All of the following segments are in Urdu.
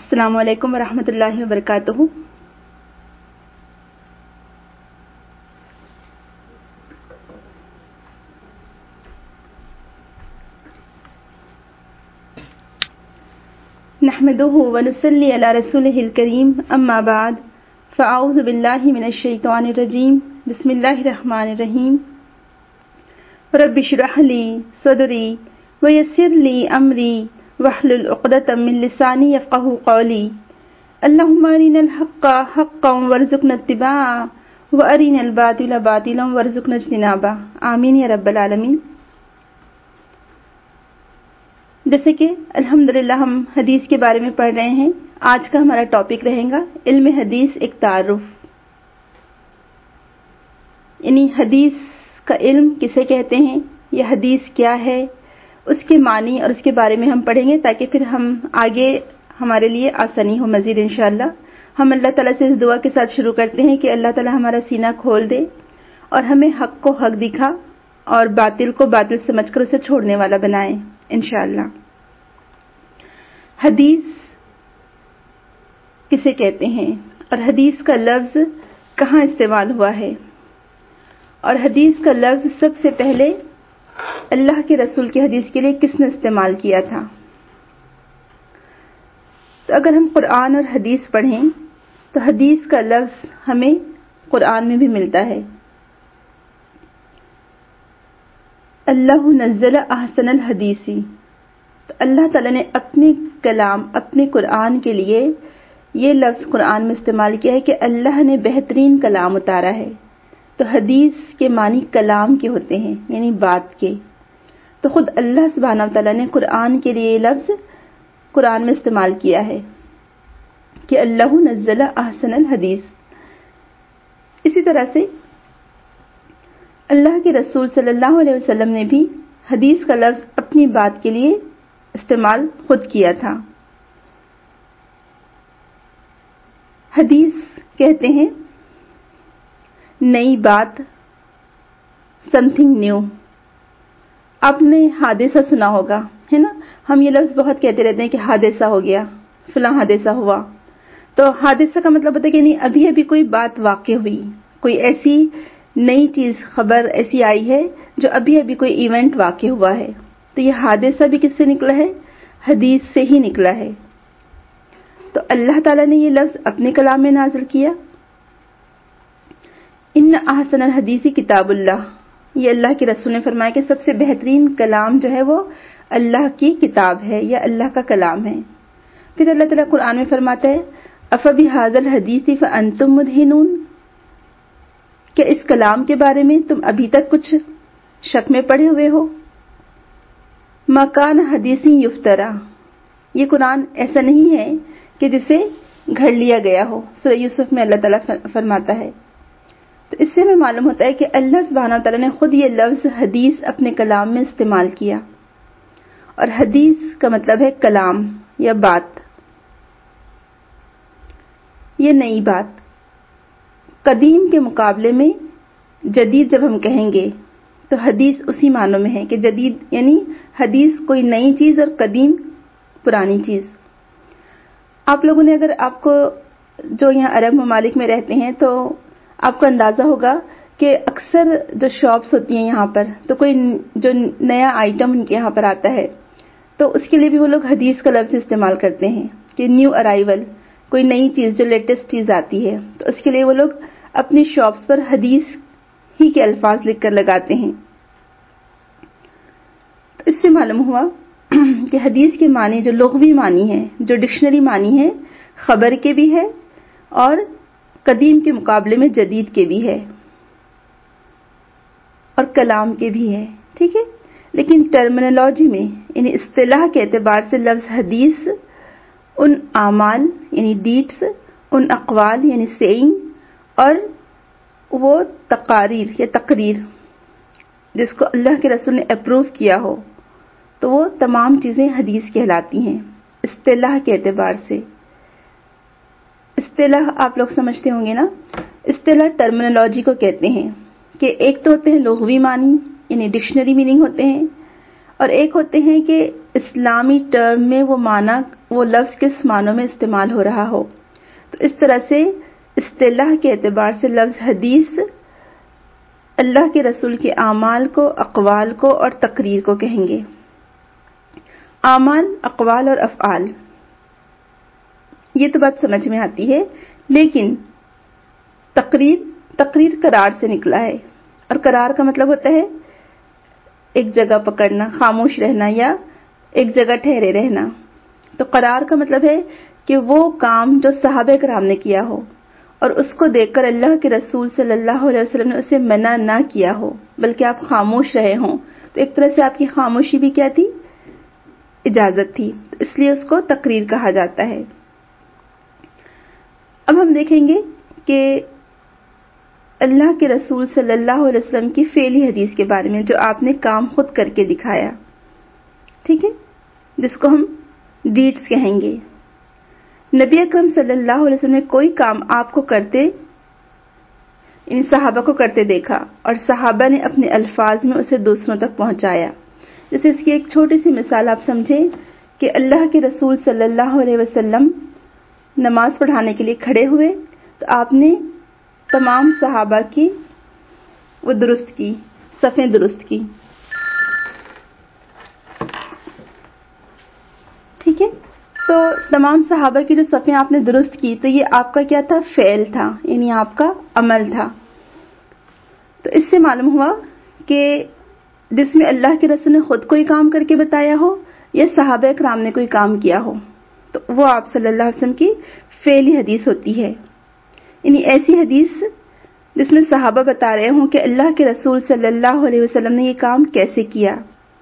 السلام علیکم ورحمۃ اللہ وبرکاتہ۔ نحمده ونصلي على رسوله الكريم اما بعد فاعوذ بالله من الشيطان الرجيم بسم الله الرحمن الرحيم رب اشرح لي صدري ويسر لي امري واحلل عقدة من لساني يفقهوا قولي اللهم أرنا الحق حقا وارزقنا اتباعه وأرنا الباطل باطلا وارزقنا اجتنابه آمین یا رب العالمین۔ جیسے کہ الحمدللہ ہم حدیث کے بارے میں پڑھ رہے ہیں، آج کا ہمارا ٹاپک رہے گا علم حدیث ایک تعارف، یعنی حدیث کا علم کسے کہتے ہیں، یہ حدیث کیا ہے، اس کے معنی اور اس کے بارے میں ہم پڑھیں گے تاکہ پھر ہم آگے ہمارے لیے آسانی ہو مزید انشاءاللہ۔ ہم اللہ تعالیٰ سے اس دعا کے ساتھ شروع کرتے ہیں کہ اللہ تعالیٰ ہمارا سینہ کھول دے اور ہمیں حق کو حق دکھا اور باطل کو باطل سمجھ کر اسے چھوڑنے والا بنائے انشاءاللہ۔ حدیث کسے کہتے ہیں اور حدیث کا لفظ کہاں استعمال ہوا ہے، اور حدیث کا لفظ سب سے پہلے اللہ کے رسول کی حدیث کے لیے کس نے استعمال کیا تھا؟ تو اگر ہم قرآن اور حدیث پڑھیں تو حدیث کا لفظ ہمیں قرآن میں بھی ملتا ہے۔ اللہ نزل احسن الحدیث، تو اللہ تعالیٰ نے اپنے کلام اپنے قرآن کے لیے یہ لفظ قرآن میں استعمال کیا ہے کہ اللہ نے بہترین کلام اتارا ہے۔ تو حدیث کے معنی کلام کے ہوتے ہیں، یعنی بات کے، تو خود اللہ سبحانہ وتعالیٰ نے قرآن کے لیے یہ لفظ قرآن میں استعمال کیا ہے کہ اللہ نزل احسن الحدیث۔ اسی طرح سے اللہ کے رسول صلی اللہ علیہ وسلم نے بھی حدیث کا لفظ اپنی بات کے لیے استعمال خود کیا تھا۔ حدیث کہتے ہیں نئی بات، سم تھنگ نیو۔ آپ نے حادثہ سنا ہوگا، ہے نا، ہم یہ لفظ بہت کہتے رہتے ہیں کہ حادثہ ہو گیا، فلاں حادثہ ہوا۔ تو حادثہ کا مطلب ہوتا ہے کہ نہیں، ابھی ابھی کوئی بات واقع ہوئی، کوئی ایسی نئی چیز خبر ایسی آئی ہے جو ابھی ابھی کوئی ایونٹ واقع ہوا ہے۔ تو یہ حادثہ بھی کس سے نکلا ہے؟ حدیث سے ہی نکلا ہے۔ تو اللہ تعالیٰ نے یہ لفظ اپنے کلام میں نازل کیا، ان احسن الحدیث کتاب اللہ۔ یہ اللہ کے رسول نے فرمایا کہ سب سے بہترین کلام جو ہے وہ اللہ کی کتاب ہے یا اللہ کا کلام ہے۔ پھر اللہ تعالیٰ قرآن میں فرماتا ہے افبہذا الحدیث فانتم مدہنون، کہ اس کلام کے بارے میں تم ابھی تک کچھ شک میں پڑے ہوئے ہو۔ ما کان حدیث یفترا، یہ قرآن ایسا نہیں ہے کہ جسے گھڑ لیا گیا ہو۔ سورہ یوسف میں اللہ تعالیٰ فرماتا ہے۔ تو اس سے ہمیں معلوم ہوتا ہے کہ اللہ سبحانہ وتعالیٰ نے خود یہ لفظ حدیث اپنے کلام میں استعمال کیا، اور حدیث کا مطلب ہے کلام یا بات، یہ نئی بات۔ قدیم کے مقابلے میں جدید جب ہم کہیں گے تو حدیث اسی معنوں میں ہے کہ جدید یعنی حدیث کوئی نئی چیز اور قدیم پرانی چیز۔ آپ لوگوں نے اگر آپ کو جو یہاں عرب ممالک میں رہتے ہیں تو آپ کو اندازہ ہوگا کہ اکثر جو شاپس ہوتی ہیں یہاں پر، تو کوئی جو نیا آئٹم ان کے یہاں پر آتا ہے تو اس کے لیے بھی وہ لوگ حدیث کا لفظ استعمال کرتے ہیں کہ نیو ارائیول، کوئی نئی چیز جو لیٹسٹ چیز آتی ہے، تو اس کے لیے وہ لوگ اپنی شاپس پر حدیث ہی کے الفاظ لکھ کر لگاتے ہیں۔ تو اس سے معلوم ہوا کہ حدیث کے معنی جو لغوی معنی ہے، جو ڈکشنری معنی ہے، خبر کے بھی ہے اور قدیم کے مقابلے میں جدید کے بھی ہے اور کلام کے بھی ہے، ٹھیک ہے۔ لیکن ٹرمینالوجی میں یعنی اصطلاح کے اعتبار سے لفظ حدیث ان اعمال یعنی ڈیڈس، ان اقوال یعنی سیئنگ، اور وہ تقاریر یا تقریر جس کو اللہ کے رسول نے اپروو کیا ہو، تو وہ تمام چیزیں حدیث کہلاتی ہیں اصطلاح کے اعتبار سے۔ اصطلاح آپ لوگ سمجھتے ہوں گے نا، اصطلاح ٹرمینالوجی کو کہتے ہیں کہ ایک تو ہوتے ہیں لغوی معنی یعنی ڈکشنری میننگ ہوتے ہیں، اور ایک ہوتے ہیں کہ اسلامی ٹرم میں وہ معنی وہ لفظ کس معنوں میں استعمال ہو رہا ہو. تو اس طرح سے اصطلاح کے اعتبار سے لفظ حدیث اللہ کے رسول کے اعمال کو، اقوال کو اور تقریر کو کہیں گے. اعمال، اقوال اور افعال، یہ تو بات سمجھ میں آتی ہے. لیکن تقریر قرار سے نکلا ہے، اور قرار کا مطلب ہوتا ہے ایک جگہ پکڑنا، خاموش رہنا یا ایک جگہ ٹھہرے رہنا. تو قرار کا مطلب ہے کہ وہ کام جو صحابہ کرام نے کیا ہو اور اس کو دیکھ کر اللہ کے رسول صلی اللہ علیہ وسلم نے اسے منع نہ کیا ہو، بلکہ آپ خاموش رہے ہوں. تو ایک طرح سے آپ کی خاموشی بھی کیا تھی؟ اجازت تھی. اس لیے اس کو تقریر کہا جاتا ہے. اب ہم دیکھیں گے کہ اللہ کے رسول صلی اللہ علیہ وسلم کی فعلی حدیث کے بارے میں، جو آپ نے کام خود کر کے دکھایا، ٹھیک ہے، جس کو ہم ڈیڈز کہیں گے. نبی اکرم صلی اللہ علیہ وسلم نے کوئی کام آپ کو کرتے، ان صحابہ کو کرتے دیکھا اور صحابہ نے اپنے الفاظ میں اسے دوسروں تک پہنچایا. جیسے اس کی ایک چھوٹی سی مثال آپ سمجھیں کہ اللہ کے رسول صلی اللہ علیہ وسلم نماز پڑھانے کے لیے کھڑے ہوئے تو آپ نے تمام صحابہ کی وہ درست کی، صفیں درست کی. ٹھیک ہے، تو تمام صحابہ کی جو صفیں آپ نے درست کی، تو یہ آپ کا کیا تھا؟ فعل تھا، یعنی آپ کا عمل تھا. تو اس سے معلوم ہوا کہ جس میں اللہ کے رسول نے خود کوئی کام کر کے بتایا ہو یا صحابہ کرام نے کوئی کام کیا ہو، تو وہ آپ صلی اللہ علیہ وسلم کی فعلی حدیث ہوتی ہے. یعنی ایسی حدیث جس میں صحابہ بتا رہے ہوں کہ اللہ کے رسول صلی اللہ علیہ وسلم نے یہ کام کیسے کیا.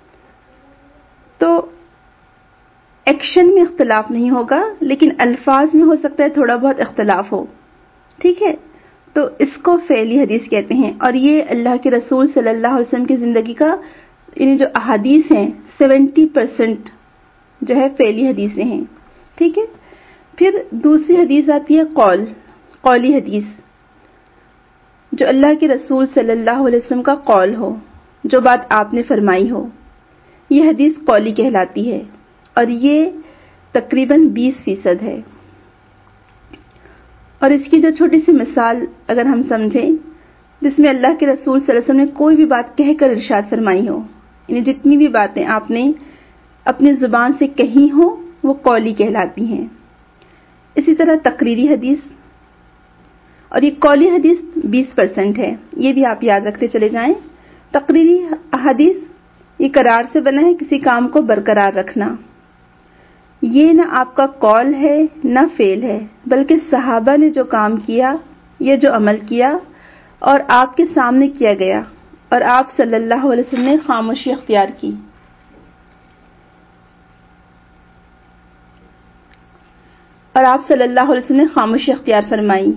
تو ایکشن میں اختلاف نہیں ہوگا، لیکن الفاظ میں ہو سکتا ہے تھوڑا بہت اختلاف ہو. ٹھیک ہے، تو اس کو فعلی حدیث کہتے ہیں. اور یہ اللہ کے رسول صلی اللہ علیہ وسلم کی زندگی کا یعنی جو احادیث ہیں 70% جو ہے فعلی حدیثیں ہیں. ٹھیک ہے، پھر دوسری حدیث آتی ہے قولی حدیث، جو اللہ کے رسول صلی اللہ علیہ وسلم کا قول ہو، جو بات آپ نے فرمائی ہو، یہ حدیث قولی کہلاتی ہے. اور یہ تقریباً 20% ہے. اور اس کی جو چھوٹی سی مثال اگر ہم سمجھیں، جس میں اللہ کے رسول صلی اللہ علیہ وسلم نے کوئی بھی بات کہہ کر ارشاد فرمائی ہو، یعنی جتنی بھی باتیں آپ نے اپنی زبان سے کہی ہوں وہ قولی کہلاتی ہیں. اسی طرح تقریری حدیث، اور یہ قولی حدیث 20% ہے، یہ بھی آپ یاد رکھتے چلے جائیں. تقریری حدیث یہ قرار سے بنا ہے، کسی کام کو برقرار رکھنا. یہ نہ آپ کا قول ہے نہ فعل ہے، بلکہ صحابہ نے جو کام کیا یا جو عمل کیا اور آپ کے سامنے کیا گیا اور آپ صلی اللہ علیہ وسلم نے خاموشی اختیار کی. اور آپ صلی اللہ علیہ وسلم نے خاموشی اختیار فرمائی.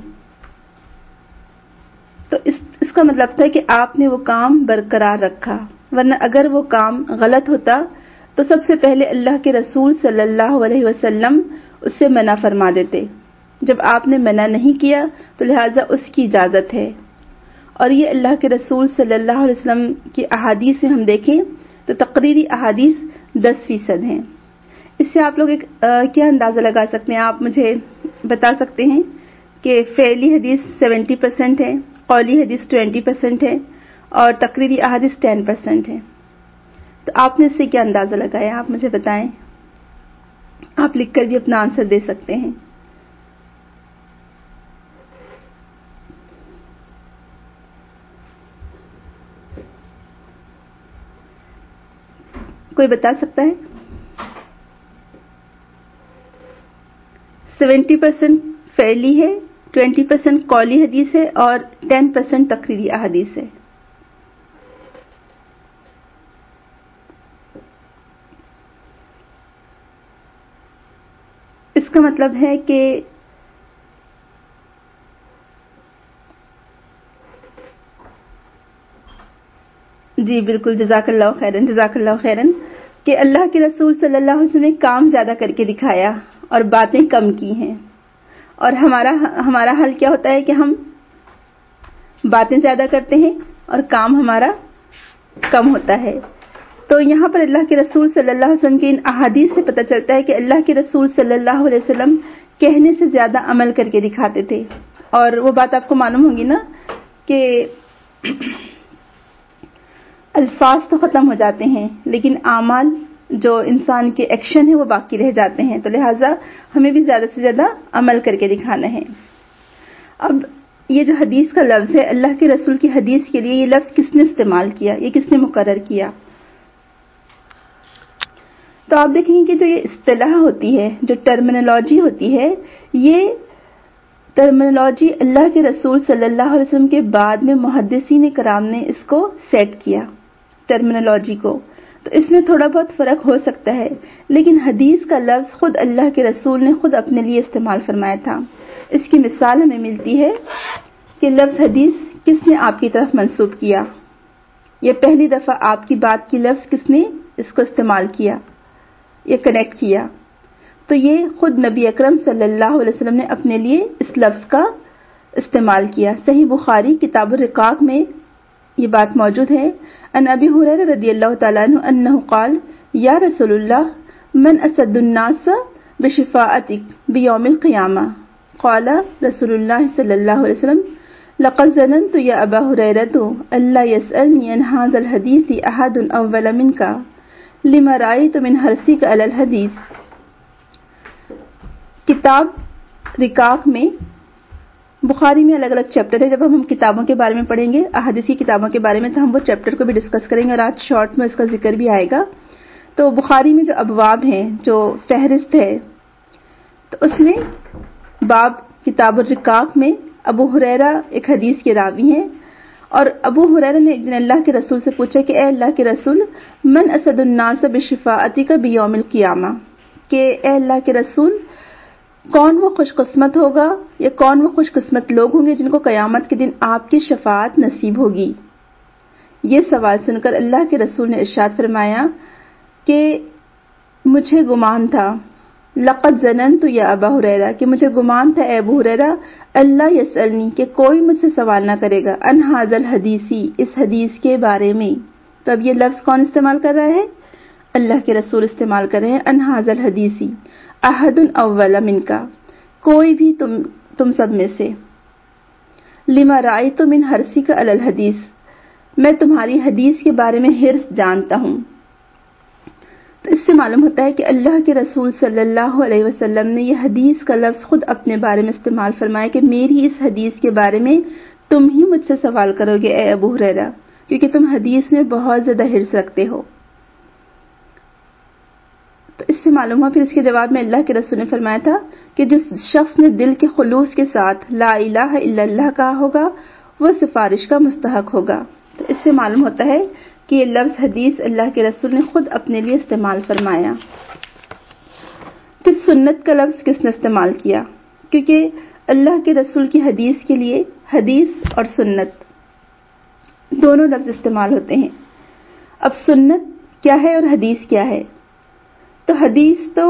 تو اس کا مطلب تھا کہ آپ نے وہ کام برقرار رکھا، ورنہ اگر وہ کام غلط ہوتا تو سب سے پہلے اللہ کے رسول صلی اللہ علیہ وسلم اس سے منع فرما دیتے. جب آپ نے منع نہیں کیا تو لہٰذا اس کی اجازت ہے. اور یہ اللہ کے رسول صلی اللہ علیہ وسلم کی احادیث میں ہم دیکھیں تو تقریری احادیث 10% ہیں. اس سے آپ لوگ ایک کیا اندازہ لگا سکتے ہیں؟ آپ مجھے بتا سکتے ہیں کہ فعلی حدیث 70% ہے، قولی حدیث 20% ہے اور تقریری احادیث 10% ہے. تو آپ نے اس سے کیا اندازہ لگایا؟ آپ مجھے بتائیں. آپ لکھ کر بھی اپنا آنسر دے سکتے ہیں. کوئی بتا سکتا ہے؟ 70% فعلی ہے، 20% قولی حدیث ہے اور 10% تقریری احادیث ہے. اس کا مطلب ہے کہ جی بالکل، جزاک اللہ خیرن کہ اللہ کے رسول صلی اللہ علیہ وسلم نے کام زیادہ کر کے دکھایا اور باتیں کم کی ہیں. اور ہمارا حل کیا ہوتا ہے کہ ہم باتیں زیادہ کرتے ہیں اور کام ہمارا کم ہوتا ہے. تو یہاں پر اللہ کے رسول صلی اللہ علیہ وسلم کی ان احادیث سے پتہ چلتا ہے کہ اللہ کے رسول صلی اللہ علیہ وسلم کہنے سے زیادہ عمل کر کے دکھاتے تھے. اور وہ بات آپ کو معلوم ہوگی نا کہ الفاظ تو ختم ہو جاتے ہیں لیکن اعمال جو انسان کے ایکشن ہیں وہ باقی رہ جاتے ہیں. تو لہٰذا ہمیں بھی زیادہ سے زیادہ عمل کر کے دکھانا ہے. اب یہ جو حدیث کا لفظ ہے، اللہ کے رسول کی حدیث کے لیے یہ لفظ کس نے استعمال کیا، یہ کس نے مقرر کیا؟ تو آپ دیکھیں گے کہ جو یہ اصطلاح ہوتی ہے، جو ٹرمینالوجی ہوتی ہے، یہ ٹرمینالوجی اللہ کے رسول صلی اللہ علیہ وسلم کے بعد میں محدثین کرام نے اس کو سیٹ کیا ٹرمینالوجی کو. تو اس میں تھوڑا بہت فرق ہو سکتا ہے، لیکن حدیث کا لفظ خود اللہ کے رسول نے خود اپنے لیے استعمال فرمایا تھا. اس کی مثال ہمیں ملتی ہے کہ لفظ حدیث کس نے آپ کی طرف منسوب کیا، یہ پہلی دفعہ آپ کی بات کی لفظ کس نے اس کو استعمال کیا، یہ کنیکٹ کیا. تو یہ خود نبی اکرم صلی اللہ علیہ وسلم نے اپنے لیے اس لفظ کا استعمال کیا. صحیح بخاری کتاب الرقاق میں یہ بات موجود ہے. ان ابی ہریرہ رضی اللہ تعالیٰ عنہ انہ قال یا رسول اللہ من اسد الناس بشفاعتک بیوم القیامہ. قال رسول اللہ صلی اللہ علیہ وسلم لقد ظننت یا ابا ہریرہ الا يسألنی عن هذا الحدیث احد اول منك لما رأيت من حرصك على الحدیث. کتاب رقاق میں بخاری میں الگ الگ چیپٹر ہے. جب ہم کتابوں کے بارے میں پڑھیں گے، احادیث کی کتابوں کے بارے میں، تو ہم وہ چیپٹر کو بھی ڈسکس کریں گے اور آج شارٹ میں اس کا ذکر بھی آئے گا. تو بخاری میں جو ابواب ہیں، جو فہرست ہے، تو اس میں باب کتاب الرقاق میں ابو ہریرہ ایک حدیث کے راوی ہیں. اور ابو ہریرہ نے ایک دن اللہ کے رسول سے پوچھا کہ اے اللہ کے رسول من اسد الناس بشفاعتک بیوم القیامہ، کہ اے اللہ کے رسول کون وہ خوش قسمت ہوگا یا کون وہ خوش قسمت لوگ ہوں گے جن کو قیامت کے دن آپ کی شفاعت نصیب ہوگی. یہ سوال سن کر اللہ کے رسول نے ارشاد فرمایا کہ مجھے گمان تھا، لقد ظننت یا ابا ہریرہ، کہ مجھے گمان تھا اے ابو ہریرہ، اللہ یسألنی، کہ کوئی مجھ سے سوال نہ کرے گا، ان ھذا الحدیثی، اس حدیث کے بارے میں. تو اب یہ لفظ کون استعمال کر رہا ہے؟ اللہ کے رسول استعمال کر رہے ہیں. ان ھذا الحدیثی احد اول منک، کوئی بھی تم سب میں سے، لما رأیت من حرصک علی الحدیث، میں تمہاری حدیث کے بارے میں حرص جانتا ہوں. تو اس سے معلوم ہوتا ہے کہ اللہ کے رسول صلی اللہ علیہ وسلم نے یہ حدیث کا لفظ خود اپنے بارے میں استعمال فرمایا کہ میری اس حدیث کے بارے میں تم ہی مجھ سے سوال کرو گے اے ابو ہریرہ، کیونکہ تم حدیث میں بہت زیادہ حرص رکھتے ہو. تو اس سے معلوم ہوا، پھر اس کے جواب میں اللہ کے رسول نے فرمایا تھا کہ جس شخص نے دل کے خلوص کے ساتھ لا الہ الا اللہ کہا ہوگا وہ سفارش کا مستحق ہوگا. تو اس سے معلوم ہوتا ہے کہ یہ لفظ حدیث اللہ کے رسول نے خود اپنے لیے استعمال فرمایا. پھر سنت کا لفظ کس نے استعمال کیا؟ کیونکہ اللہ کے رسول کی حدیث کے لیے حدیث اور سنت دونوں لفظ استعمال ہوتے ہیں. اب سنت کیا ہے اور حدیث کیا ہے؟ تو حدیث تو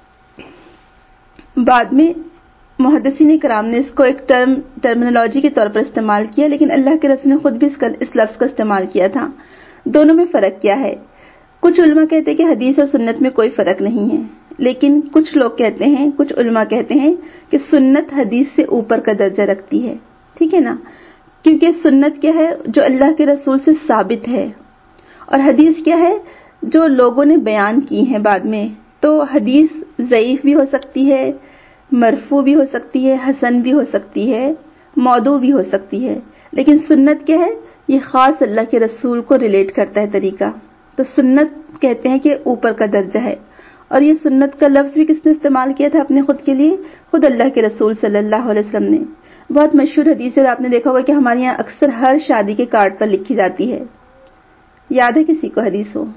بعد میں محدثین کرام نے اس کو ایک ٹرمینالوجی کے طور پر استعمال کیا، لیکن اللہ کے رسول نے خود بھی اس لفظ کا استعمال کیا تھا. دونوں میں فرق کیا ہے؟ کچھ علماء کہتے ہیں کہ حدیث اور سنت میں کوئی فرق نہیں ہے، لیکن کچھ لوگ کہتے ہیں، کچھ علماء کہتے ہیں کہ سنت حدیث سے اوپر کا درجہ رکھتی ہے. ٹھیک ہے نا؟ کیونکہ سنت کیا ہے؟ جو اللہ کے رسول سے ثابت ہے، اور حدیث کیا ہے؟ جو لوگوں نے بیان کی ہیں بعد میں. تو حدیث ضعیف بھی ہو سکتی ہے، مرفوع بھی ہو سکتی ہے، حسن بھی ہو سکتی ہے، موضوع بھی ہو سکتی ہے. لیکن سنت کیا ہے؟ یہ خاص اللہ کے رسول کو ریلیٹ کرتا ہے طریقہ. تو سنت کہتے ہیں کہ اوپر کا درجہ ہے. اور یہ سنت کا لفظ بھی کس نے استعمال کیا تھا اپنے خود کے لیے؟ خود اللہ کے رسول صلی اللہ علیہ وسلم نے. بہت مشہور حدیث ہے، آپ نے دیکھا ہوگا کہ ہمارے یہاں اکثر ہر شادی کے کارڈ پر لکھی جاتی ہے. یاد ہے کسی کو حدیث ہو؟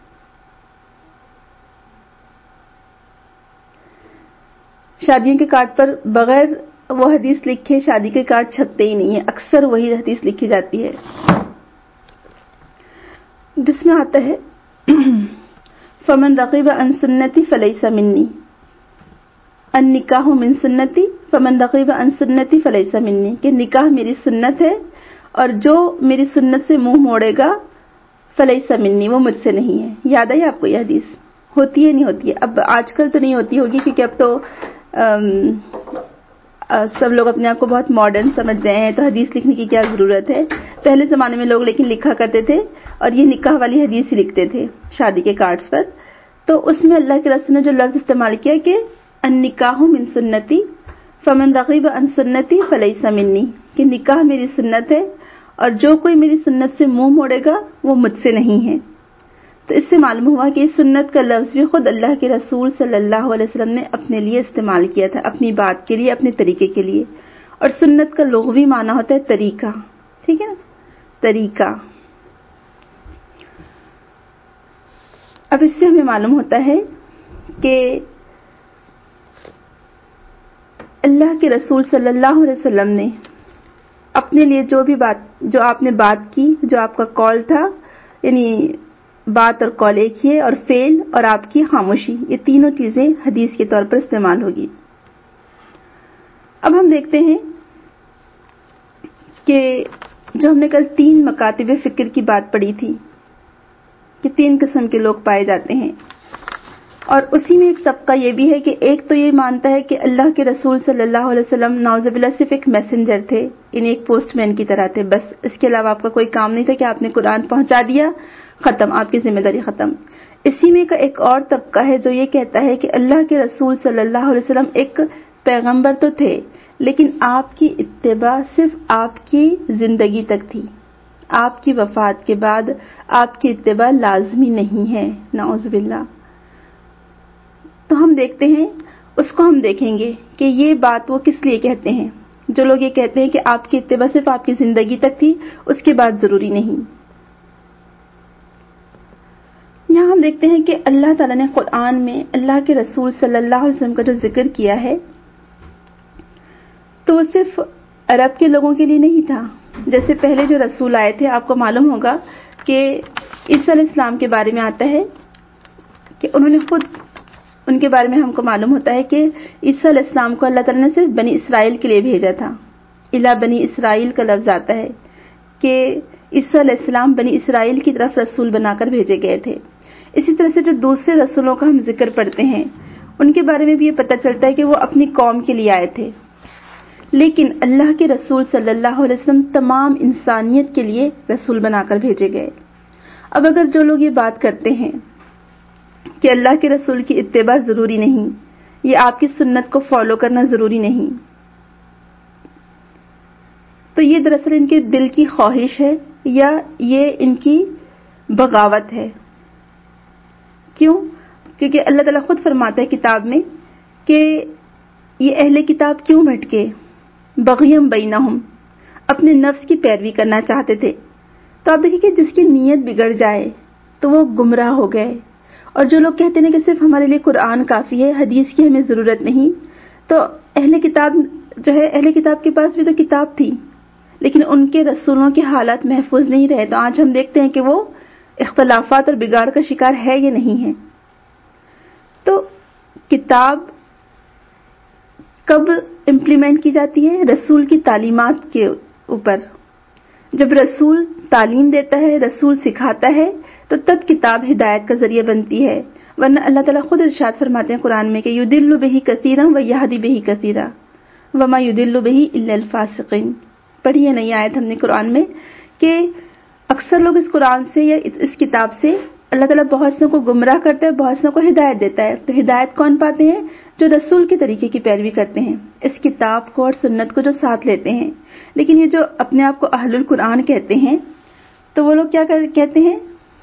شادیوں کے کارڈ پر بغیر وہ حدیث لکھے شادی کے کارڈ چھپتے ہی نہیں ہیں، اکثر وہی حدیث لکھی جاتی ہے جس میں آتا ہے فمن رغب عن سنتی فلیس منی، النکاح من سنتی فمن رغب عن سنتی فلیس منی، کہ نکاح میری سنت ہے اور جو میری سنت سے منہ موڑے گا فلیس منی، وہ مجھ سے نہیں ہے. یاد آئی آپ کو یہ حدیث؟ ہوتی ہے نہیں ہوتی ہے؟ اب آج کل تو نہیں ہوتی ہوگی کیونکہ اب تو سب لوگ اپنے آپ کو بہت ماڈرن سمجھ رہے ہیں، تو حدیث لکھنے کی کیا ضرورت ہے. پہلے زمانے میں لوگ لیکن لکھا کرتے تھے اور یہ نکاح والی حدیث ہی لکھتے تھے شادی کے کارڈز پر. تو اس میں اللہ کے رسول نے جو لفظ استعمال کیا کہ النکاح من سنتی فمن رغب عن سنتی فلیس منی، کہ نکاح میری سنت ہے اور جو کوئی میری سنت سے منہ موڑے گا وہ مجھ سے نہیں ہے. تو اس سے معلوم ہوا کہ سنت کا لفظ بھی خود اللہ کے رسول صلی اللہ علیہ وسلم نے اپنے لیے استعمال کیا تھا، اپنی بات کے لیے، اپنے طریقے کے لیے. اور سنت کا لغوی معنی ہوتا ہے طریقہ. ٹھیک ہے نا، طریقہ. اب اس سے ہمیں معلوم ہوتا ہے کہ اللہ کے رسول صلی اللہ علیہ وسلم نے اپنے لیے جو آپ نے بات کی، جو آپ کا قول تھا، یعنی بات اور قول ایک ہی ہے، اور فعل اور آپ کی خاموشی، یہ تینوں چیزیں حدیث کے طور پر استعمال ہوگی. اب ہم دیکھتے ہیں کہ جو ہم نے کل 3 مکاتب فکر کی بات پڑھی تھی کہ 3 قسم کے لوگ پائے جاتے ہیں، اور اسی میں ایک طبقہ یہ بھی ہے کہ ایک تو یہ مانتا ہے کہ اللہ کے رسول صلی اللہ علیہ وسلم نعوذ باللہ صرف ایک میسنجر تھے، یعنی ایک پوسٹ مین کی طرح تھے، بس اس کے علاوہ آپ کا کوئی کام نہیں تھا کہ آپ نے قرآن پہنچا دیا، ختم، آپ کی ذمہ داری ختم. اسی میں کا ایک اور طبقہ ہے جو یہ کہتا ہے کہ اللہ کے رسول صلی اللہ علیہ وسلم ایک پیغمبر تو تھے لیکن آپ کی اتباع صرف آپ کی زندگی تک تھی، آپ کی وفات کے بعد آپ کی اتباع لازمی نہیں ہے، نعوذ باللہ. تو ہم دیکھتے ہیں، اس کو ہم دیکھیں گے کہ یہ بات وہ کس لیے کہتے ہیں. جو لوگ یہ کہتے ہیں کہ آپ کی اتباع صرف آپ کی زندگی تک تھی، اس کے بعد ضروری نہیں. یہاں ہم دیکھتے ہیں کہ اللہ تعالیٰ نے قرآن میں اللہ کے رسول صلی اللہ علیہ وسلم کا جو ذکر کیا ہے تو وہ صرف عرب کے لوگوں کے لیے نہیں تھا. جیسے پہلے جو رسول آئے تھے، آپ کو معلوم ہوگا کہ عیسیٰ علیہ السلام کے بارے میں آتا ہے کہ انہوں نے خود، ان کے بارے میں ہم کو معلوم ہوتا ہے کہ عیسیٰ علیہ السلام کو اللہ تعالیٰ نے صرف بنی اسرائیل کے لیے بھیجا تھا. الا بنی اسرائیل کا لفظ آتا ہے کہ عیسیٰ علیہ السلام بنی اسرائیل کی طرف رسول بنا کر بھیجے گئے تھے. اسی طرح سے جو دوسرے رسولوں کا ہم ذکر پڑھتے ہیں ان کے بارے میں بھی یہ پتہ چلتا ہے کہ وہ اپنی قوم کے لیے آئے تھے، لیکن اللہ کے رسول صلی اللہ علیہ وسلم تمام انسانیت کے لیے رسول بنا کر بھیجے گئے. اب اگر جو لوگ یہ بات کرتے ہیں کہ اللہ کے رسول کی اتباع ضروری نہیں، یہ آپ کی سنت کو فالو کرنا ضروری نہیں، تو یہ دراصل ان کے دل کی خواہش ہے یا یہ ان کی بغاوت ہے. کیوں؟ کیونکہ اللہ تعالیٰ خود فرماتا ہے کتاب میں کہ یہ اہل کتاب کیوں بھٹکے، بغیم بینہم، اپنے نفس کی پیروی کرنا چاہتے تھے. تو آپ دیکھیں کہ جس کی نیت بگڑ جائے تو وہ گمراہ ہو گئے. اور جو لوگ کہتے ہیں کہ صرف ہمارے لیے قرآن کافی ہے، حدیث کی ہمیں ضرورت نہیں، تو اہل کتاب جو ہے، اہل کتاب کے پاس بھی تو کتاب تھی لیکن ان کے رسولوں کے حالات محفوظ نہیں رہے. تو آج ہم دیکھتے ہیں کہ وہ اختلافات اور بگاڑ کا شکار ہے یا نہیں ہے. تو کتاب کب امپلیمنٹ کی جاتی ہے؟ رسول کی تعلیمات کے اوپر. جب رسول تعلیم دیتا ہے، رسول سکھاتا ہے، تو تب کتاب ہدایت کا ذریعہ بنتی ہے. ورنہ اللہ تعالیٰ خود ارشاد فرماتے ہیں قرآن میں کہ یضل بہ کثیرا ویہدی بہ کثیرا وما یضل بہ الا الفاسقین. پڑھی ہے نئی آیت ہم نے قرآن میں کہ اکثر لوگ اس قرآن سے یا اس کتاب سے اللہ تعالیٰ بہت سے کو گمراہ کرتا ہے، بہت سے کو ہدایت دیتا ہے. تو ہدایت کون پاتے ہیں؟ جو رسول کے طریقے کی پیروی کرتے ہیں، اس کتاب کو اور سنت کو جو ساتھ لیتے ہیں. لیکن یہ جو اپنے آپ کو اہل القرآن کہتے ہیں، تو وہ لوگ کیا کہتے ہیں؟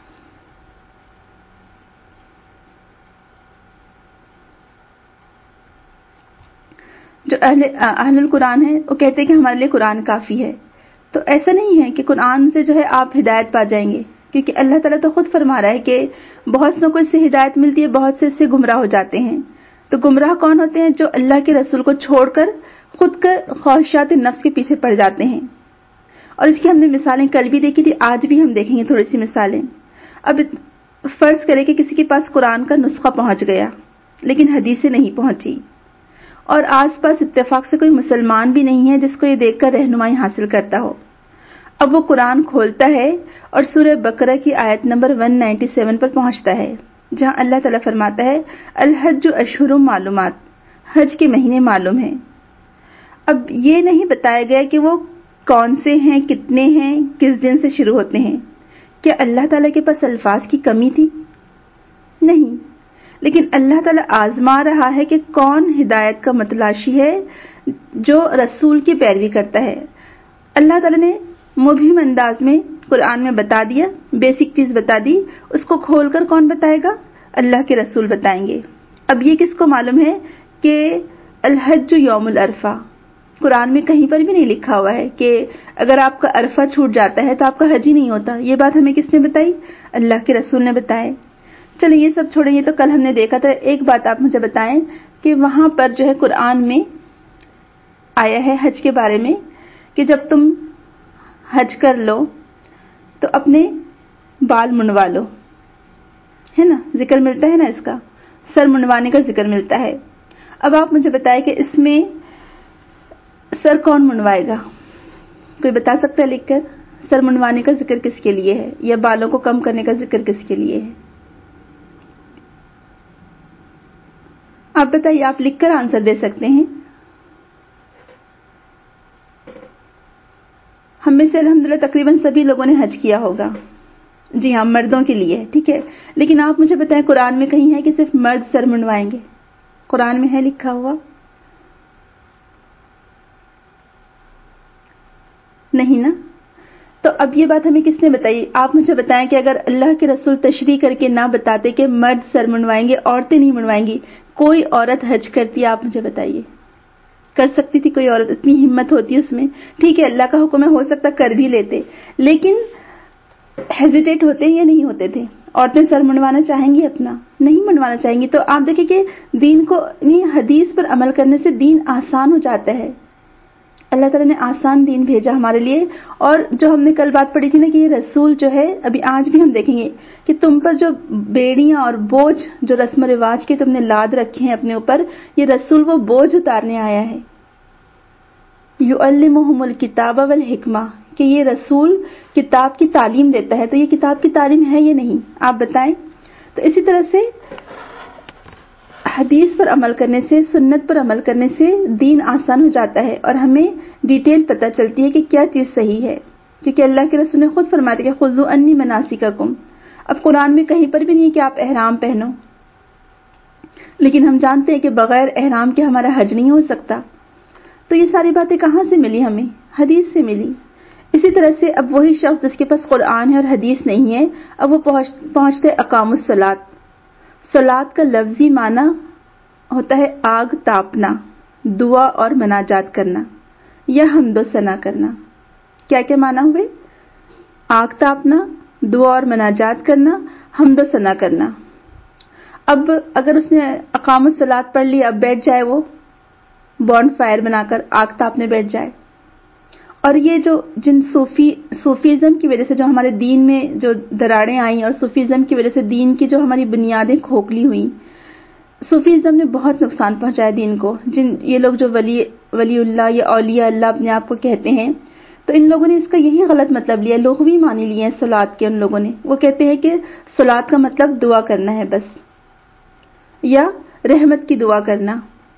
جو اہل القرآن ہیں وہ کہتے ہیں کہ ہمارے لیے قرآن کافی ہے. تو ایسا نہیں ہے کہ قرآن سے جو ہے آپ ہدایت پا جائیں گے، کیونکہ اللہ تعالیٰ تو خود فرما رہا ہے کہ بہت سے کو اس سے ہدایت ملتی ہے، بہت سے اس سے گمراہ ہو جاتے ہیں. تو گمراہ کون ہوتے ہیں؟ جو اللہ کے رسول کو چھوڑ کر خود کا خواہشات نفس کے پیچھے پڑ جاتے ہیں. اور اس کی ہم نے مثالیں کل بھی دیکھی تھی، آج بھی ہم دیکھیں گے تھوڑی سی مثالیں. اب فرض کریں کہ کسی کے پاس قرآن کا نسخہ پہنچ گیا لیکن حدیثیں نہیں پہنچی، اور آس پاس اتفاق سے کوئی مسلمان بھی نہیں ہے جس کو یہ دیکھ کر رہنمائی حاصل کرتا ہو. اب وہ قرآن کھولتا ہے اور سورہ بقرہ کی آیت نمبر 197 پر پہنچتا ہے، جہاں اللہ تعالیٰ فرماتا ہے الحج اشہر معلومات، حج کے مہینے معلوم ہیں۔ اب یہ نہیں بتایا گیا کہ وہ کون سے ہیں، کتنے ہیں، کس دن سے شروع ہوتے ہیں۔ کیا اللہ تعالیٰ کے پاس الفاظ کی کمی تھی؟ نہیں، لیکن اللہ تعالیٰ آزما رہا ہے کہ کون ہدایت کا متلاشی ہے جو رسول کی پیروی کرتا ہے۔ اللہ تعالیٰ نے مبہم انداز میں قرآن میں بتا دیا، بیسک چیز بتا دی، اس کو کھول کر کون بتائے گا؟ اللہ کے رسول بتائیں گے۔ اب یہ کس کو معلوم ہے کہ الحج یوم العرفہ، قرآن میں کہیں پر بھی نہیں لکھا ہوا ہے کہ اگر آپ کا عرفہ چھوٹ جاتا ہے تو آپ کا حج ہی نہیں ہوتا۔ یہ بات ہمیں کس نے بتائی؟ اللہ کے رسول نے بتائے۔ چلیں یہ سب چھوڑیں، یہ تو کل ہم نے دیکھا تھا۔ ایک بات آپ مجھے بتائیں کہ وہاں پر جو ہے قرآن میں آیا ہے حج کے بارے میں کہ جب تم حج کر لو تو اپنے بال منڈوا لو، ہے نا؟ ذکر ملتا ہے نا اس کا، سر منڈوانے کا ذکر ملتا ہے۔ اب آپ مجھے بتائیں کہ اس میں سر کون منڈوائے گا؟ کوئی بتا سکتا ہے لکھ کر؟ سر منڈوانے کا ذکر کس کے لیے ہے، یا بالوں کو کم کرنے کا ذکر کس کے لیے ہے؟ آپ بتائیے، آپ لکھ کر آنسر دے سکتے ہیں۔ ہم میں سے الحمدللہ تقریباً سبھی لوگوں نے حج کیا ہوگا، جی ہاں، مردوں کے لیے، ٹھیک ہے۔ لیکن آپ مجھے بتائیں قرآن میں کہیں ہے کہ صرف مرد سر منڈوائیں گے؟ قرآن میں ہے لکھا ہوا؟ نہیں نا؟ تو اب یہ بات ہمیں کس نے بتائی؟ آپ مجھے بتائیں کہ اگر اللہ کے رسول تشریح کر کے نہ بتاتے کہ مرد سر منڈوائیں گے، عورتیں نہیں منڈوائیں گی، کوئی عورت حج کرتی؟ آپ مجھے بتائیے، کر سکتی تھی کوئی عورت؟ اتنی ہمت ہوتی اس میں؟ ٹھیک ہے اللہ کا حکم ہے، ہو سکتا کر بھی لیتے، لیکن ہیزیٹیٹ ہوتے یا نہیں ہوتے تھے؟ عورتیں سر منڈوانا چاہیں گی اپنا؟ نہیں منڈوانا چاہیں گی۔ تو آپ دیکھیں کہ دین کو، حدیث پر عمل کرنے سے دین آسان ہو جاتا ہے۔ اللہ تعالیٰ نے آسان دین بھیجا ہمارے لیے۔ اور جو ہم نے کل بات پڑھی تھی نا کہ یہ رسول جو ہے، ابھی آج بھی ہم دیکھیں گے کہ تم پر جو بیڑیاں اور بوجھ جو رسم و رواج کے تم نے لاد رکھے ہیں اپنے اوپر، یہ رسول وہ بوجھ اتارنے آیا ہے۔ یعلمہم الکتاب والحکمہ، کہ یہ رسول کتاب کی تعلیم دیتا ہے۔ تو یہ کتاب کی تعلیم ہے یا نہیں؟ آپ بتائیں۔ تو اسی طرح سے حدیث پر عمل کرنے سے، سنت پر عمل کرنے سے دین آسان ہو جاتا ہے، اور ہمیں ڈیٹیل پتہ چلتی ہے کہ کیا چیز صحیح ہے، کیونکہ اللہ کے رسول نے خود فرمایا کہ خذوا عنی مناسککم۔ اب قرآن میں کہیں پر بھی نہیں کہ آپ احرام پہنو، لیکن ہم جانتے ہیں کہ بغیر احرام کے ہمارا حج نہیں ہو سکتا۔ تو یہ ساری باتیں کہاں سے ملی ہمیں؟ حدیث سے ملی۔ اسی طرح سے اب وہی شخص جس کے پاس قرآن ہے اور حدیث نہیں ہے، اب وہ پہنچتے اقاموا الصلاۃ۔ صلاۃ کا لفظی معنی ہوتا ہے آگ تاپنا، دعا اور مناجات کرنا یا حمد و ثنا کرنا۔ کیا کیا معنی ہوئے؟ آگ تاپنا، دعا اور مناجات کرنا، حمد و ثنا کرنا۔ اب اگر اس نے اقاموا الصلاۃ پڑھ لی، اب بیٹھ جائے وہ بون فائر بنا کر آگ تاپنے بیٹھ جائے۔ اور یہ جو جن صوفیزم کی وجہ سے جو ہمارے دین میں جو دراڑیں آئیں، اور صوفیزم کی وجہ سے دین کی جو ہماری بنیادیں کھوکھلی ہوئیں، صوفیزم نے بہت نقصان پہنچایا دین کو۔ یہ لوگ جو ولی اللہ یا اولیاء اللہ اپنے آپ کو کہتے ہیں، تو ان لوگوں نے اس کا یہی غلط مطلب لیا، لغوی معنی لیے ہیں صلاۃ کے۔ ان لوگوں نے وہ کہتے ہیں کہ صلاۃ کا مطلب دعا کرنا ہے بس، یا رحمت کی دعا کرنا۔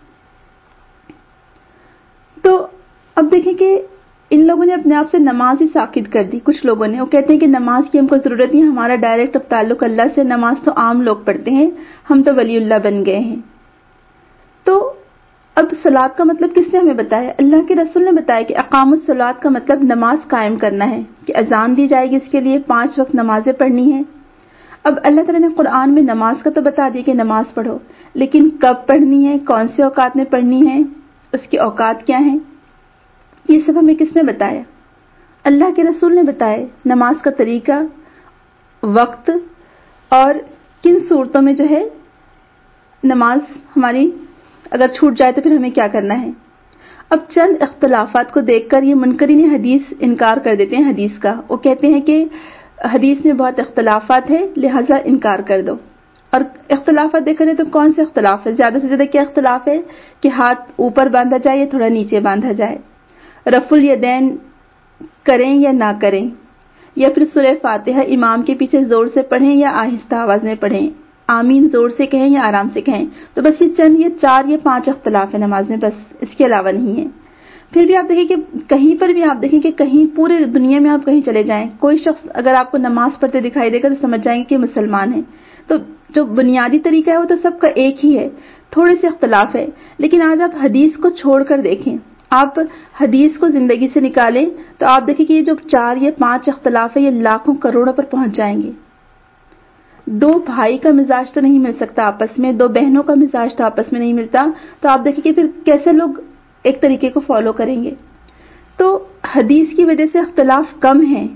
تو اب دیکھیں کہ ان لوگوں نے اپنے آپ سے نماز ہی ساقط کر دی۔ کچھ لوگوں نے، وہ کہتے ہیں کہ نماز کی ہم کو ضرورت نہیں، ہمارا ڈائریکٹ اب تعلق اللہ سے، نماز تو عام لوگ پڑھتے ہیں، ہم تو ولی اللہ بن گئے ہیں۔ تو اب صلاۃ کا مطلب کس نے ہمیں بتایا؟ اللہ کے رسول نے بتایا کہ اقاموا الصلاۃ کا مطلب نماز قائم کرنا ہے، کہ اذان دی جائے گی اس کے لیے، 5 وقت نمازیں پڑھنی ہیں۔ اب اللہ تعالیٰ نے قرآن میں نماز کا تو بتا دیا کہ نماز پڑھو، لیکن کب پڑھنی ہے، کون سے اوقات میں پڑھنی ہے، اس کے اوقات کیا ہیں، یہ سب ہمیں کس نے بتایا؟ اللہ کے رسول نے بتایا۔ نماز کا طریقہ، وقت، اور کن صورتوں میں جو ہے نماز ہماری اگر چھوٹ جائے تو پھر ہمیں کیا کرنا ہے۔ اب چند اختلافات کو دیکھ کر یہ منکرین حدیث انکار کر دیتے ہیں حدیث کا۔ وہ کہتے ہیں کہ حدیث میں بہت اختلافات ہے، لہذا انکار کر دو۔ اور اختلافات دیکھا جائے تو کون سے اختلاف ہے؟ زیادہ سے زیادہ کیا اختلاف ہے کہ ہاتھ اوپر باندھا جائے یا تھوڑا نیچے باندھا جائے، رفع الیدین کریں یا نہ کریں، یا پھر سورہ فاتحہ امام کے پیچھے زور سے پڑھیں یا آہستہ آواز میں پڑھیں، آمین زور سے کہیں یا آرام سے کہیں، تو بس یہ 4 یا 5 اختلاف ہے نماز میں، بس اس کے علاوہ نہیں ہے۔ پھر بھی آپ دیکھیں کہ کہیں پر بھی آپ دیکھیں کہ کہیں پورے دنیا میں آپ کہیں چلے جائیں، کوئی شخص اگر آپ کو نماز پڑھتے دکھائی دے گا تو سمجھ جائیں گے کہ مسلمان ہے۔ تو جو بنیادی طریقہ ہے وہ تو سب کا ایک ہی ہے، تھوڑے سے اختلاف ہے۔ لیکن آج آپ حدیث کو چھوڑ کر دیکھیں، آپ حدیث کو زندگی سے نکالیں تو آپ دیکھیں کہ یہ جو 4 یا 5 اختلاف ہے یہ لاکھوں کروڑوں پر پہنچ جائیں گے۔ 2 بھائی کا مزاج تو نہیں مل سکتا آپس میں، 2 بہنوں کا مزاج تو آپس میں نہیں ملتا، تو آپ دیکھیں کہ پھر کیسے لوگ ایک طریقے کو فالو کریں گے۔ تو حدیث کی وجہ سے اختلاف کم ہیں،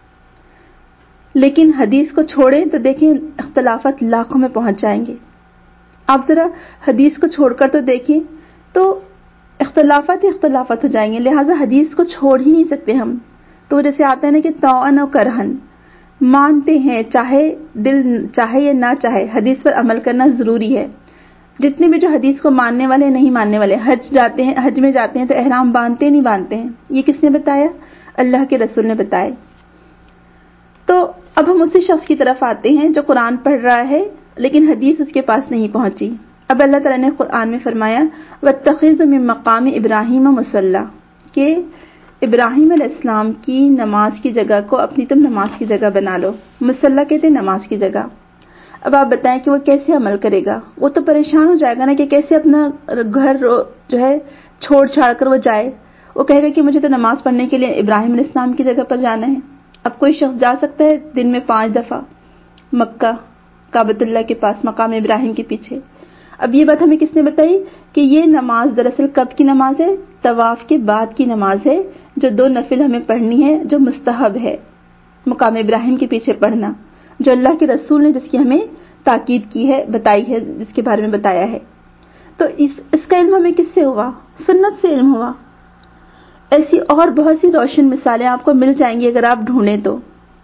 لیکن حدیث کو چھوڑیں تو دیکھیں اختلافات لاکھوں میں پہنچ جائیں گے۔ آپ ذرا حدیث کو چھوڑ کر تو دیکھیں تو اختلافات ہی اختلافات ہو جائیں گے، لہٰذا حدیث کو چھوڑ ہی نہیں سکتے ہم۔ تو جیسے آتا ہے نا کہ طوعاً و کرہن، مانتے ہیں چاہے دل چاہے یا نہ چاہے، حدیث پر عمل کرنا ضروری ہے۔ جتنے بھی جو حدیث کو ماننے والے نہیں ماننے والے، حج میں جاتے ہیں تو احرام باندھتے نہیں باندھتے ہیں، یہ کس نے بتایا؟ اللہ کے رسول نے بتائے۔ تو اب ہم اسی شخص کی طرف آتے ہیں جو قرآن پڑھ رہا ہے لیکن حدیث اس کے پاس نہیں پہنچی۔ اب اللہ تعالیٰ نے قرآن میں فرمایا وَاتَّخِذُ مِن مَّقَامِ إِبْرَاهِيمَ مُصَلًّى، کہ ابراہیم علیہ السلام کی نماز کی جگہ کو اپنی تم نماز کی جگہ بنا لو۔ مصلی کہتے ہیں نماز کی جگہ۔ اب آپ بتائیں کہ وہ کیسے عمل کرے گا؟ وہ تو پریشان ہو جائے گا نا کہ کیسے اپنا گھر جو ہے چھوڑ چھاڑ کر وہ جائے۔ وہ کہے گا کہ مجھے تو نماز پڑھنے کے لیے ابراہیم علیہ السلام کی جگہ پر جانا ہے۔ اب کوئی شخص جا سکتا ہے دن میں 5 دفعہ مکہ کعبۃ اللہ کے پاس مقام ابراہیم کے پیچھے؟ اب یہ بات ہمیں کس نے بتائی کہ یہ نماز دراصل کب کی نماز ہے؟ طواف کے بعد کی نماز ہے، جو 2 نفل ہمیں پڑھنی ہے، جو مستحب ہے مقام ابراہیم کے پیچھے پڑھنا، جو اللہ کے رسول نے جس کی ہمیں تاکید کی ہے، بتائی ہے، جس کے بارے میں بتایا ہے۔ تو اس کا علم ہمیں کس سے ہوا؟ سنت سے علم ہوا۔ ایسی اور بہت سی روشن مثالیں آپ کو مل جائیں گی اگر آپ ڈھونڈیں تو۔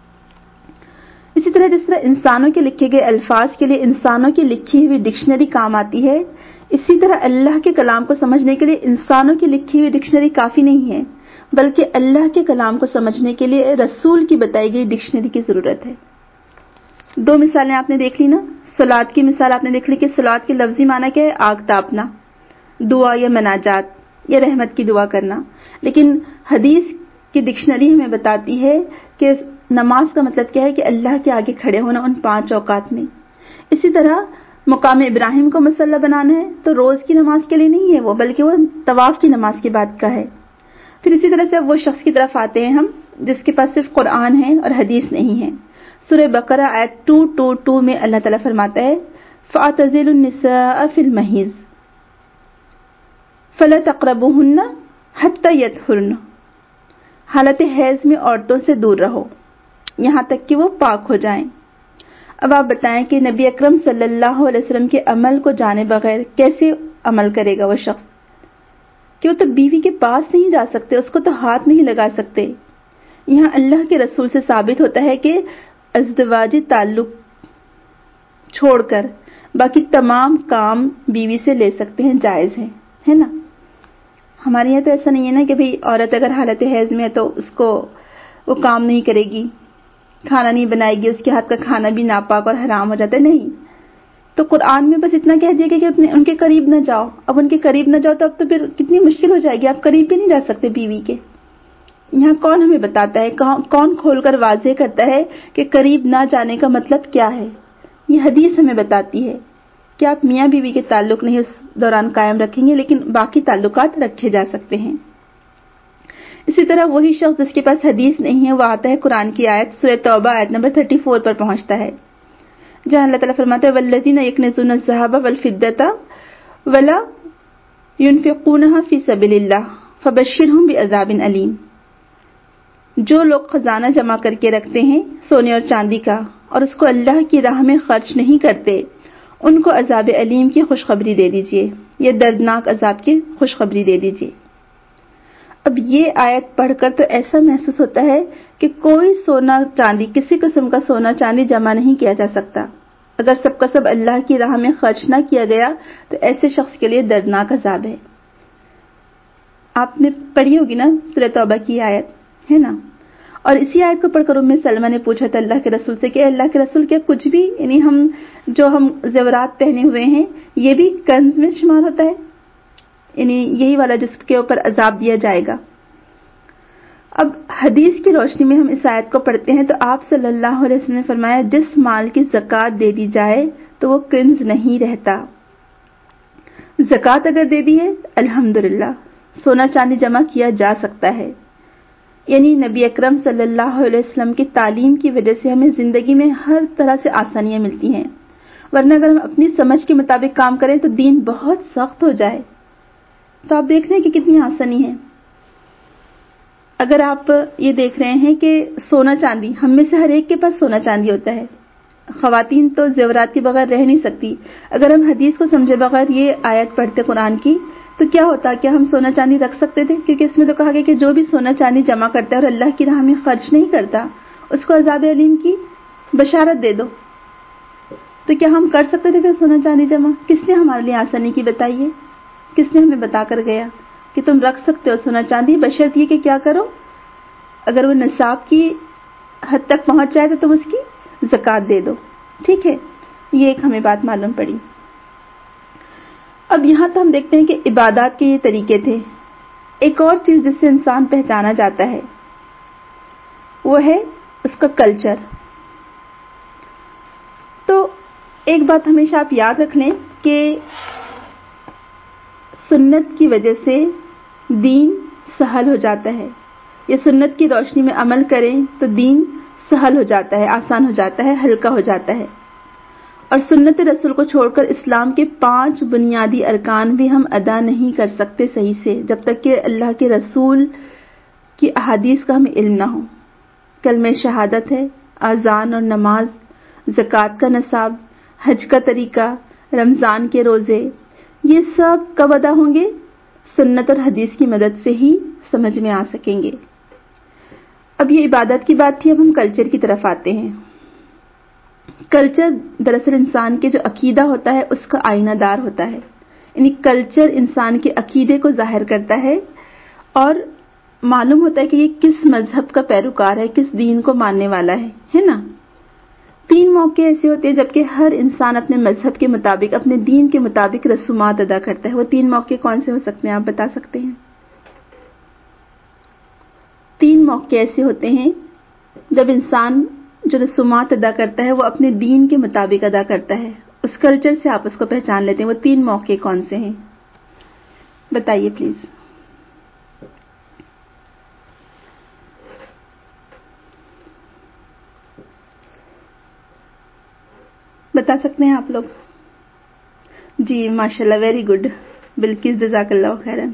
اسی طرح جس طرح انسانوں کے لکھے گئے الفاظ کے لیے انسانوں کی لکھی ہوئی ڈکشنری کام آتی ہے، اسی طرح اللہ کے کلام کو سمجھنے کے لیے انسانوں کی لکھی ہوئی ڈکشنری کافی نہیں ہے، بلکہ اللہ کے کلام کو سمجھنے کے لیے رسول کی بتائی گئی ڈکشنری کی ضرورت ہے۔ 2 مثالیں آپ نے دیکھ لی نا، صلات کی مثال آپ نے دیکھ لی کہ صلات کے لفظی معنی کیا ہے؟ آگ تاپنا، دعا یا مناجات یا رحمت کی دعا کرنا۔ لیکن حدیث کی ڈکشنری ہمیں بتاتی ہے کہ نماز کا مطلب کیا ہے کہ اللہ کے آگے کھڑے ہونا ان 5 اوقات میں۔ اسی طرح مقام ابراہیم کو مصلی بنانا ہے تو روز کی نماز کے لیے نہیں ہے وہ، بلکہ وہ طواف کی نماز کے بعد کا ہے۔ پھر اسی طرح سے اب وہ شخص کی طرف آتے ہیں ہم جس کے پاس صرف قرآن ہے اور حدیث نہیں ہے۔ سورہ بقرہ آیت 222 میں اللہ تعالیٰ فرماتا ہے فَاعْتَزِلُوا النِّسَاءَ فِي الْمَحِيضِ فَلَا تَقْرَبُوهُنَّ حَتَّى يَطْهُرْنَ، حالت حیض میں عورتوں سے دور رہو یہاں تک کہ وہ پاک ہو جائیں۔ اب آپ بتائیں کہ نبی اکرم صلی اللہ علیہ وسلم کے عمل کو جانے بغیر کیسے عمل کرے گا وہ شخص؟ کہ وہ تو بیوی کے پاس نہیں جا سکتے، اس کو تو ہاتھ نہیں لگا سکتے۔ یہاں اللہ کے رسول سے ثابت ہوتا ہے کہ ازدواجی تعلق چھوڑ کر باقی تمام کام بیوی سے لے سکتے ہیں، جائز ہے نا۔ ہمارے یہاں تو ایسا نہیں ہے نا کہ بھئی عورت اگر حالت حیض میں ہے تو اس کو وہ کام نہیں کرے گی، کھانا نہیں بنائے گی، اس کے ہاتھ کا کھانا بھی ناپاک اور حرام ہو جاتا ہے، نہیں۔ تو قرآن میں بس اتنا کہہ دیا کہ ان کے قریب نہ جاؤ۔ اب ان کے قریب نہ جاؤ تو اب تو پھر کتنی مشکل ہو جائے گی، آپ قریب بھی نہیں جا سکتے بیوی کے۔ یہاں کون ہمیں بتاتا ہے، کون کھول کر واضح کرتا ہے کہ قریب نہ جانے کا مطلب کیا ہے؟ یہ حدیث ہمیں بتاتی ہے کہ آپ میاں بیوی کے تعلق نہیں اس دوران قائم رکھیں گے، لیکن باقی تعلقات رکھے جا سکتے ہیں۔ اسی طرح وہی شخص جس کے پاس حدیث نہیں ہے وہ آتا ہے قرآن کی آیت سورہ توبہ آیت نمبر 34 پر پہنچتا ہے، جہاں اللہ تعالیٰ فرماتا ہے والذین یکنزون الذھب والفضة ولا ينفقونها فی سبیل اللہ فبشرهم بعذاب علیم۔ جو لوگ خزانہ جمع کر کے رکھتے ہیں سونے اور چاندی کا اور اس کو اللہ کی راہ میں خرچ نہیں کرتے، ان کو عذاب علیم کی خوشخبری دے دیجیے، یا دردناک عذاب کی خوشخبری دے دیجیے۔ اب یہ آیت پڑھ کر تو ایسا محسوس ہوتا ہے کہ کوئی سونا چاندی، کسی قسم کا سونا چاندی جمع نہیں کیا جا سکتا۔ اگر سب کا سب اللہ کی راہ میں خرچ نہ کیا گیا تو ایسے شخص کے لیے دردناک عذاب ہے۔ آپ نے پڑھی ہوگی نا سورہ توبہ کی آیت، ہے نا. اور اسی آیت کو پڑھ کر ام سلمہ نے پوچھا تھا اللہ کے رسول سے کہ اللہ کے رسول کیا کچھ بھی یعنی ہم زیورات پہنے ہوئے ہیں یہ بھی کنز میں شمار ہوتا ہے, یعنی یہی والا جس کے اوپر عذاب دیا جائے گا. اب حدیث کی روشنی میں ہم اس آیت کو پڑھتے ہیں تو آپ صلی اللہ علیہ وسلم نے فرمایا جس مال کی زکوٰۃ دے دی جائے تو وہ کنز نہیں رہتا. زکوٰۃ اگر دے دی ہے الحمدللہ, سونا چاندی جمع کیا جا سکتا ہے. یعنی نبی اکرم صلی اللہ علیہ وسلم کی تعلیم کی وجہ سے ہمیں زندگی میں ہر طرح سے آسانیاں ملتی ہیں, ورنہ اگر ہم اپنی سمجھ کے مطابق کام کریں تو دین بہت سخت ہو جائے. تو آپ دیکھ رہے ہیں کہ کتنی آسانی ہے. اگر آپ یہ دیکھ رہے ہیں کہ سونا چاندی, ہم میں سے ہر ایک کے پاس سونا چاندی ہوتا ہے, خواتین تو زیورات کے بغیر رہ نہیں سکتی. اگر ہم حدیث کو سمجھے بغیر یہ آیت پڑھتے قرآن کی تو کیا ہوتا, کیا ہم سونا چاندی رکھ سکتے تھے؟ کیونکہ اس میں تو کہا گیا کہ جو بھی سونا چاندی جمع کرتا ہے اور اللہ کی راہ میں خرچ نہیں کرتا اس کو عذاب علیم کی بشارت دے دو. تو کیا ہم کر سکتے تھے پھر سونا چاندی جمع؟ کس نے ہمارے لیے آسانی کی بتائی ہے؟ کس نے ہمیں بتا کر گیا کہ تم رکھ سکتے ہو سونا چاندی, بشرط یہ کہ کیا کرو, اگر وہ نصاب کی حد تک پہنچ جائے تو تم اس کی زکوٰۃ دے دو. ٹھیک ہے, یہ ایک ہمیں بات معلوم پڑی. اب یہاں تو ہم دیکھتے ہیں کہ عبادات کے یہ طریقے تھے. ایک اور چیز جس سے انسان پہچانا جاتا ہے وہ ہے اس کا کلچر. تو ایک بات ہمیشہ آپ یاد رکھ لیں کہ سنت کی وجہ سے دین سہل ہو جاتا ہے, یہ سنت کی روشنی میں عمل کریں تو دین سہل ہو جاتا ہے, آسان ہو جاتا ہے, ہلکا ہو جاتا ہے. اور سنت رسول کو چھوڑ کر اسلام کے 5 بنیادی ارکان بھی ہم ادا نہیں کر سکتے صحیح سے جب تک کہ اللہ کے رسول کی احادیث کا ہمیں علم نہ ہو. کلمہ شہادت ہے, اذان اور نماز, زکوٰۃ کا نصاب, حج کا طریقہ, رمضان کے روزے, یہ سب کب ادا ہوں گے؟ سنت اور حدیث کی مدد سے ہی سمجھ میں آ سکیں گے. اب یہ عبادت کی بات تھی, اب ہم کلچر کی طرف آتے ہیں. کلچر دراصل انسان کے جو عقیدہ ہوتا ہے اس کا آئینہ دار ہوتا ہے. یعنی کلچر انسان کے عقیدے کو ظاہر کرتا ہے اور معلوم ہوتا ہے کہ یہ کس مذہب کا پیروکار ہے, کس دین کو ماننے والا ہے نا. 3 موقع ایسے ہوتے ہیں جبکہ ہر انسان اپنے مذہب کے مطابق, اپنے دین کے مطابق رسومات ادا کرتا ہے. وہ 3 موقع کون سے ہو سکتے ہیں, آپ بتا سکتے ہیں؟ 3 موقع ایسے ہوتے ہیں جب انسان جو رسومات ادا کرتا ہے وہ اپنے دین کے مطابق ادا کرتا ہے, اس کلچر سے آپ اس کو پہچان لیتے ہیں. وہ 3 موقع کون سے ہیں بتائیے پلیز. بتا سکتے ہیں آپ لوگ؟ جی ماشاءاللہ, ویری گڈ. بلکہ جزاک اللہ خیرن.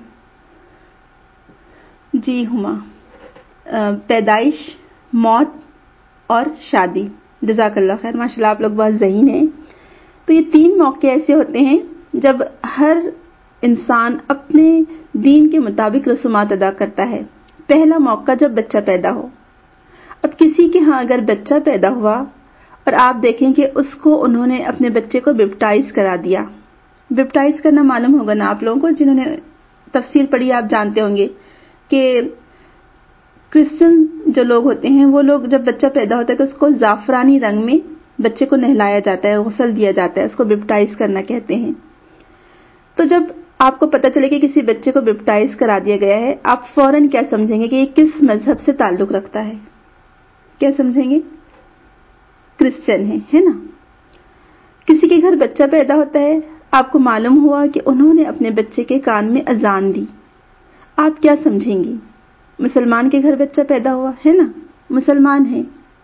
جی ہما, پیدائش, موت اور شادی. جزاک اللہ خیر, ماشاءاللہ آپ لوگ بہت ذہین ہیں. تو یہ 3 موقع ایسے ہوتے ہیں جب ہر انسان اپنے دین کے مطابق رسومات ادا کرتا ہے. پہلا موقع جب بچہ پیدا ہو. اب کسی کے ہاں اگر بچہ پیدا ہوا اور آپ دیکھیں کہ اس کو انہوں نے اپنے بچے کو بیپٹائز کرا دیا. بیپٹائز کرنا معلوم ہوگا نا آپ لوگوں کو, جنہوں نے تفسیر پڑھی آپ جانتے ہوں گے کہ کرسچن جو لوگ ہوتے ہیں وہ لوگ جب بچہ پیدا ہوتا ہے تو اس کو زعفرانی رنگ میں بچے کو نہلایا جاتا ہے, غسل دیا جاتا ہے, اس کو بیپٹائز کرنا کہتے ہیں. تو جب آپ کو پتہ چلے کہ کسی بچے کو بیپٹائز کرا دیا گیا ہے, آپ فوراً کیا سمجھیں گے کہ یہ کس مذہب سے تعلق رکھتا ہے؟ کیا سمجھیں گے؟ کرسچن ہے نا. کسی کے گھر بچہ پیدا ہوتا ہے, آپ کو معلوم ہوا کہ انہوں نے اپنے بچے کے کان میں اذان دی, آپ کیا سمجھیں گی؟ مسلمان کے گھر بچہ پیدا ہوا ہے نا, مسلمان ہے.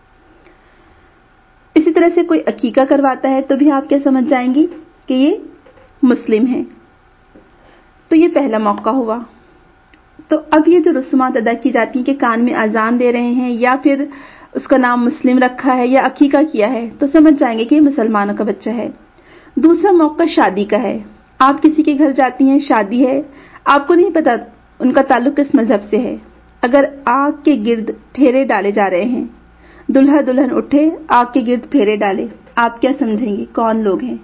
اسی طرح سے کوئی عقیقہ کرواتا ہے تو بھی آپ کیا سمجھ جائیں گی کہ یہ مسلم ہے. تو یہ پہلا موقع ہوا. تو اب یہ جو رسومات ادا کی جاتی ہیں کہ کان میں اذان دے رہے ہیں یا پھر اس کا نام مسلم رکھا ہے یا عقیقہ کیا ہے, تو سمجھ جائیں گے کہ یہ مسلمانوں کا بچہ ہے. دوسرا موقع شادی کا ہے. آپ کسی کے گھر جاتی ہیں, شادی ہے, آپ کو نہیں پتا ان کا تعلق کس مذہب سے ہے. اگر آگ کے گرد پھیرے ڈالے جا رہے ہیں, دلہا دلہن اٹھے آگ کے گرد پھیرے ڈالے, آپ کیا سمجھیں گے کون لوگ ہیں؟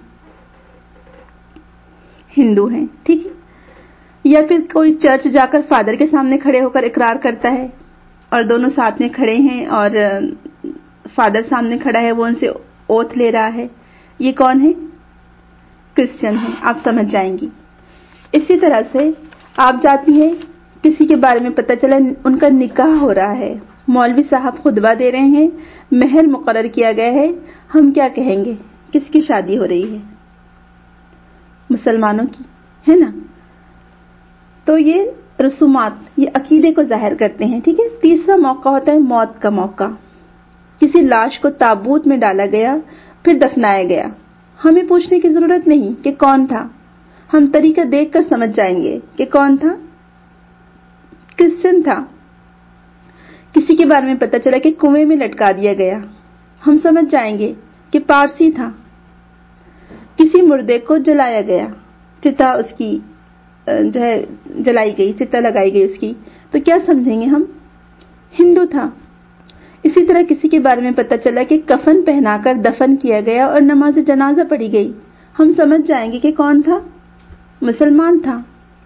ہندو ہیں, ٹھیک ہے. یا پھر کوئی چرچ جا کر فادر کے سامنے کھڑے ہو کر اقرار کرتا ہے, اور دونوں ساتھ میں کھڑے ہیں اور فادر سامنے کھڑا ہے, وہ ان سے اوتھ لے رہا ہے. یہ کون ہے؟ کرسچن ہے. آپ سمجھ جائیں گی. اسی طرح سے آپ جاتی ہیں, کسی کے بارے میں پتہ چلا ان کا نکاح ہو رہا ہے, مولوی صاحب خطبہ دے رہے ہیں, مہر مقرر کیا گیا ہے, ہم کیا کہیں گے؟ کس کی شادی ہو رہی ہے؟ مسلمانوں کی, ہے نا. تو یہ رسومات, یہ عقیدے کو ظاہر کرتے ہیں. ٹھیک ہے. تیسرا موقع ہوتا ہے موت کا موقع. کسی لاش کو تابوت میں ڈالا گیا, پھر دفنایا گیا. ہمیں پوچھنے کی ضرورت نہیں کہ کون تھا, ہم طریقہ دیکھ کر سمجھ جائیں گے کہ کون تھا. کرسچن تھا. کسی کے بارے میں پتہ چلا کہ کنویں میں لٹکا دیا گیا, ہم سمجھ جائیں گے کہ پارسی تھا. کسی مردے کو جلایا گیا, چتا اس کی جو ہے جلائی گئی, چتا لگائی گئی اس کی, تو کیا سمجھیں گے ہم؟ ہندو تھا. اسی طرح کسی کے بارے میں پتہ چلا کہ کفن پہنا کر دفن کیا گیا اور نماز جنازہ پڑھی گئی, ہم سمجھ جائیں گے کہ کون تھا؟ مسلمان تھا.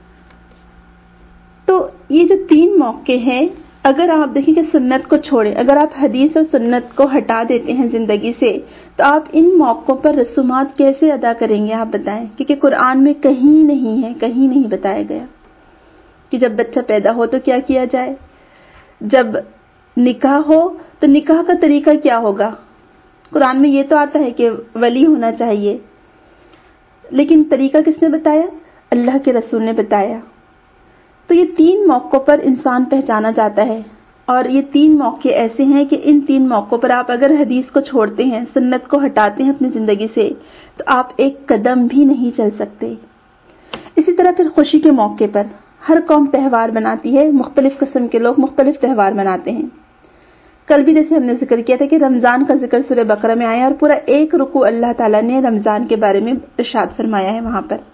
تو یہ جو 3 موقع ہیں, اگر آپ دیکھیں کہ سنت کو چھوڑیں, اگر آپ حدیث اور سنت کو ہٹا دیتے ہیں زندگی سے, تو آپ ان موقعوں پر رسومات کیسے ادا کریں گے؟ آپ بتائیں. کیونکہ قرآن میں کہیں نہیں ہے, کہیں نہیں بتایا گیا کہ جب بچہ پیدا ہو تو کیا کیا جائے, جب نکاح ہو تو نکاح کا طریقہ کیا ہوگا. قرآن میں یہ تو آتا ہے کہ ولی ہونا چاہیے, لیکن طریقہ کس نے بتایا؟ اللہ کے رسول نے بتایا. تو یہ 3 موقعوں پر انسان پہچانا جاتا ہے, اور یہ 3 موقع ایسے ہیں کہ ان 3 موقعوں پر آپ اگر حدیث کو چھوڑتے ہیں, سنت کو ہٹاتے ہیں اپنی زندگی سے, تو آپ ایک قدم بھی نہیں چل سکتے. اسی طرح پھر خوشی کے موقع پر ہر قوم تہوار مناتی ہے, مختلف قسم کے لوگ مختلف تہوار مناتے ہیں. کل بھی جیسے ہم نے ذکر کیا تھا کہ رمضان کا ذکر سورہ بقرہ میں آیا, اور پورا 1 رکوع اللہ تعالیٰ نے رمضان کے بارے میں ارشاد فرمایا ہے وہاں پر.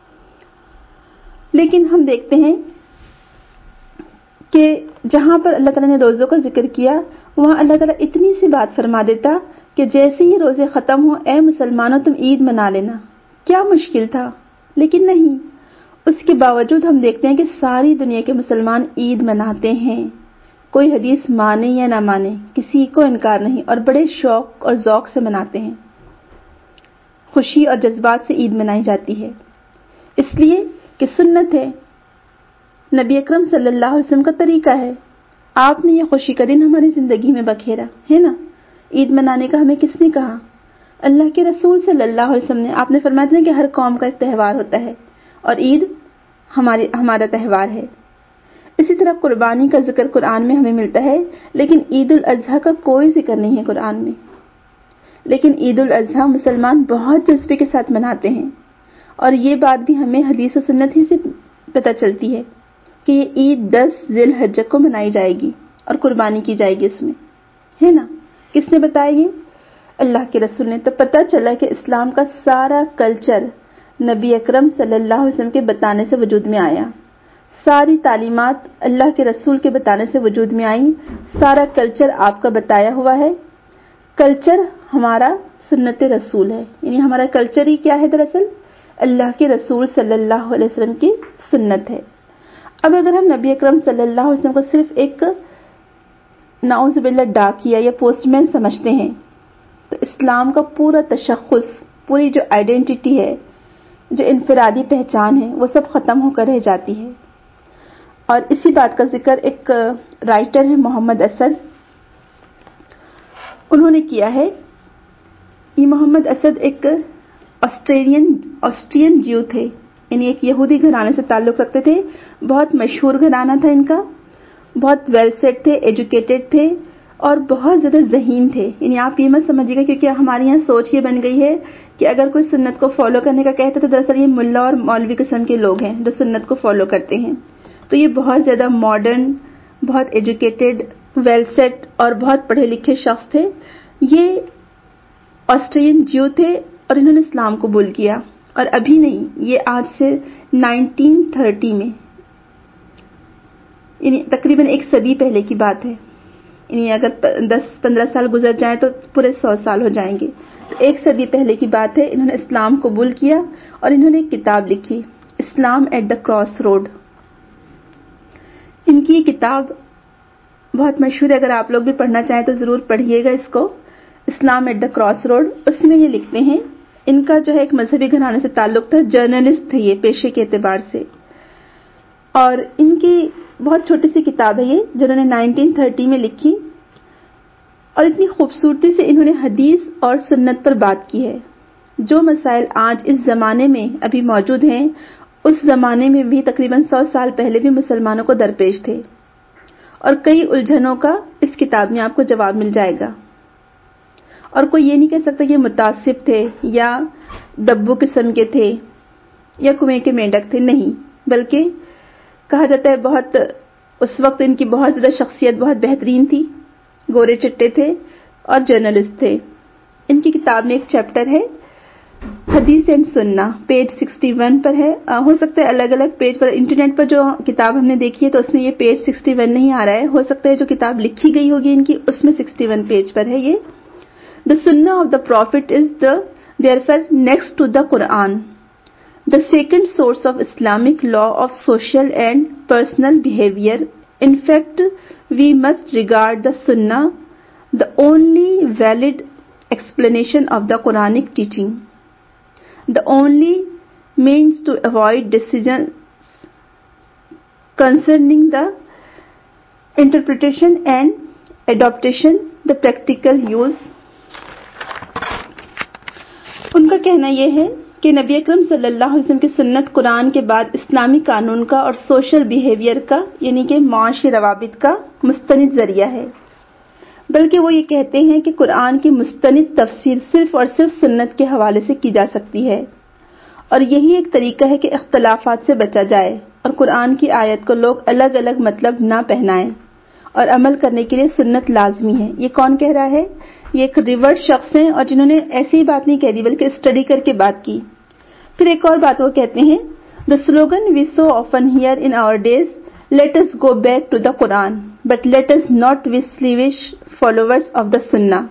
لیکن ہم دیکھتے ہیں کہ جہاں پر اللہ تعالیٰ نے روزوں کا ذکر کیا, وہاں اللہ تعالیٰ اتنی سی بات فرما دیتا کہ جیسے ہی روزے ختم ہو, اے مسلمانوں تم عید منا لینا. کیا مشکل تھا؟ لیکن نہیں, اس کے باوجود ہم دیکھتے ہیں کہ ساری دنیا کے مسلمان عید مناتے ہیں. کوئی حدیث مانے یا نہ مانے, کسی کو انکار نہیں, اور بڑے شوق اور ذوق سے مناتے ہیں. خوشی اور جذبات سے عید منائی جاتی ہے, اس لیے کہ سنت ہے, نبی اکرم صلی اللہ علیہ وسلم کا طریقہ ہے. آپ نے یہ خوشی کا دن ہماری زندگی میں بکھیرا ہے نا. عید منانے کا ہمیں کس نے کہا؟ اللہ کے رسول صلی اللہ علیہ وسلم نے. آپ نے فرمایا تھا کہ ہر قوم کا ایک تہوار ہوتا ہے, اور عید ہمارا تہوار ہے. اسی طرح قربانی کا ذکر قرآن میں ہمیں ملتا ہے, لیکن عید الاضحیٰ کا کوئی ذکر نہیں ہے قرآن میں. لیکن عید الاضحیٰ مسلمان بہت جذبے کے ساتھ مناتے ہیں, اور یہ بات بھی ہمیں حدیث و سنت ہی سے پتہ چلتی ہے کہ یہ عید 10 ذی الحجہ کو منائی جائے گی اور قربانی کی جائے گی اس میں, ہے نا. کس نے بتایا یہ؟ اللہ کے رسول نے. تو پتہ چلا کہ اسلام کا سارا کلچر نبی اکرم صلی اللہ علیہ وسلم کے بتانے سے وجود میں آیا. ساری تعلیمات اللہ کے رسول کے بتانے سے وجود میں آئی. سارا کلچر آپ کا بتایا ہوا ہے. کلچر ہمارا سنت رسول ہے, یعنی ہمارا کلچر ہی کیا ہے؟ دراصل اللہ کے رسول صلی اللہ علیہ وسلم کی سنت ہے. اب اگر ہم نبی اکرم صلی اللہ علیہ وسلم کو صرف ایک نعوذ باللہ ڈاکیا یا پوسٹ مین سمجھتے ہیں, تو اسلام کا پورا تشخص, پوری جو آئیڈینٹی ہے, جو انفرادی پہچان ہے, وہ سب ختم ہو کر رہ جاتی ہے. اور اسی بات کا ذکر ایک رائٹر ہے محمد اسد, انہوں نے کیا ہے. یہ محمد اسد ایک آسٹرین جیو تھے, یعنی ایک یہودی گھرانے سے تعلق رکھتے تھے. بہت مشہور گھرانہ تھا ان کا, بہت ویل سیٹ تھے, ایجوکیٹڈ تھے, اور بہت زیادہ ذہین تھے. یعنی آپ یہ مت سمجھیے گا, کیونکہ ہمارے یہاں سوچ یہ بن گئی ہے کہ اگر کوئی سنت کو فالو کرنے کا کہتا ہے تو دراصل یہ ملا اور مولوی قسم کے لوگ ہیں جو سنت کو فالو کرتے ہیں. تو یہ بہت زیادہ ماڈرن, بہت ایجوکیٹڈ, ویل سیٹ اور بہت پڑھے لکھے شخص تھے. یہ آسٹرین جیو تھے اور انہوں نے اسلام قبول کیا, اور ابھی نہیں, یہ آج سے 1930 میں, یعنی تقریباً 1 صدی پہلے کی بات ہے. یعنی اگر 10-15 سال گزر جائیں تو پورے 100 سال ہو جائیں گے. تو 1 صدی پہلے کی بات ہے, انہوں نے اسلام قبول کیا اور انہوں نے ایک کتاب لکھی, Islam at the cross road. ان کی کتاب بہت مشہور ہے، اگر آپ لوگ بھی پڑھنا چاہیں تو ضرور پڑھیے گا اس کو، Islam at the cross road. اس میں یہ لکھتے ہیں، ان کا جو ہے ایک مذہبی گھرانے سے تعلق تھا، جرنلسٹ تھے یہ پیشے کے اعتبار سے، اور ان کی بہت چھوٹی سی کتاب ہے یہ جنہوں نے 1930 میں لکھی، اور اتنی خوبصورتی سے انہوں نے حدیث اور سنت پر بات کی ہے. جو مسائل آج اس زمانے میں ابھی موجود ہیں اس زمانے میں بھی تقریباً 100 سال پہلے بھی مسلمانوں کو درپیش تھے، اور کئی الجھنوں کا اس کتاب میں آپ کو جواب مل جائے گا. اور کوئی یہ نہیں کہہ سکتا کہ متعصب تھے یا دبو قسم کے تھے یا کنویں کے مینڈک تھے، نہیں، بلکہ کہا جاتا ہے بہت اس وقت ان کی بہت زیادہ شخصیت بہت بہترین تھی، گورے چٹے تھے اور جرنلسٹ تھے. ان کی کتاب میں ایک چیپٹر ہے حدیث اینڈ سننا، پیج 61 پر ہے. ہو سکتا ہے الگ الگ پیج پر، انٹرنیٹ پر جو کتاب ہم نے دیکھی ہے تو اس میں یہ پیج 61 نہیں آ رہا ہے، ہو سکتا ہے جو کتاب لکھی گئی ہوگی ان کی اس میں 61 پیج پر ہے یہ. The Sunnah of the Prophet is therefore next to the Quran, the second source of Islamic law of social and personal behavior. In fact, we must regard the Sunnah the only valid explanation of the Quranic teaching, the only means to avoid decisions concerning the interpretation and adaptation, the practical use. ان کا کہنا یہ ہے کہ نبی اکرم صلی اللہ علیہ وسلم کی سنت قرآن کے بعد اسلامی قانون کا اور سوشل بیہیویئر کا یعنی کہ معاشی روابط کا مستند ذریعہ ہے، بلکہ وہ یہ کہتے ہیں کہ قرآن کی مستند تفسیر صرف اور صرف سنت کے حوالے سے کی جا سکتی ہے، اور یہی ایک طریقہ ہے کہ اختلافات سے بچا جائے اور قرآن کی آیت کو لوگ الگ الگ مطلب نہ پہنائیں، اور عمل کرنے کے لیے سنت لازمی ہے. یہ کون کہہ رہا ہے؟ یہ ایک ریورڈ شخص ہیں اور جنہوں نے ایسی ہی بات نہیں کہہ دی بلکہ اسٹڈی کر کے بات کی. پھر ایک اور بات وہ کہتے ہیں، the slogan we so often hear in our days, let us go back to the Quran, but let us not be slavish followers of the Sunnah.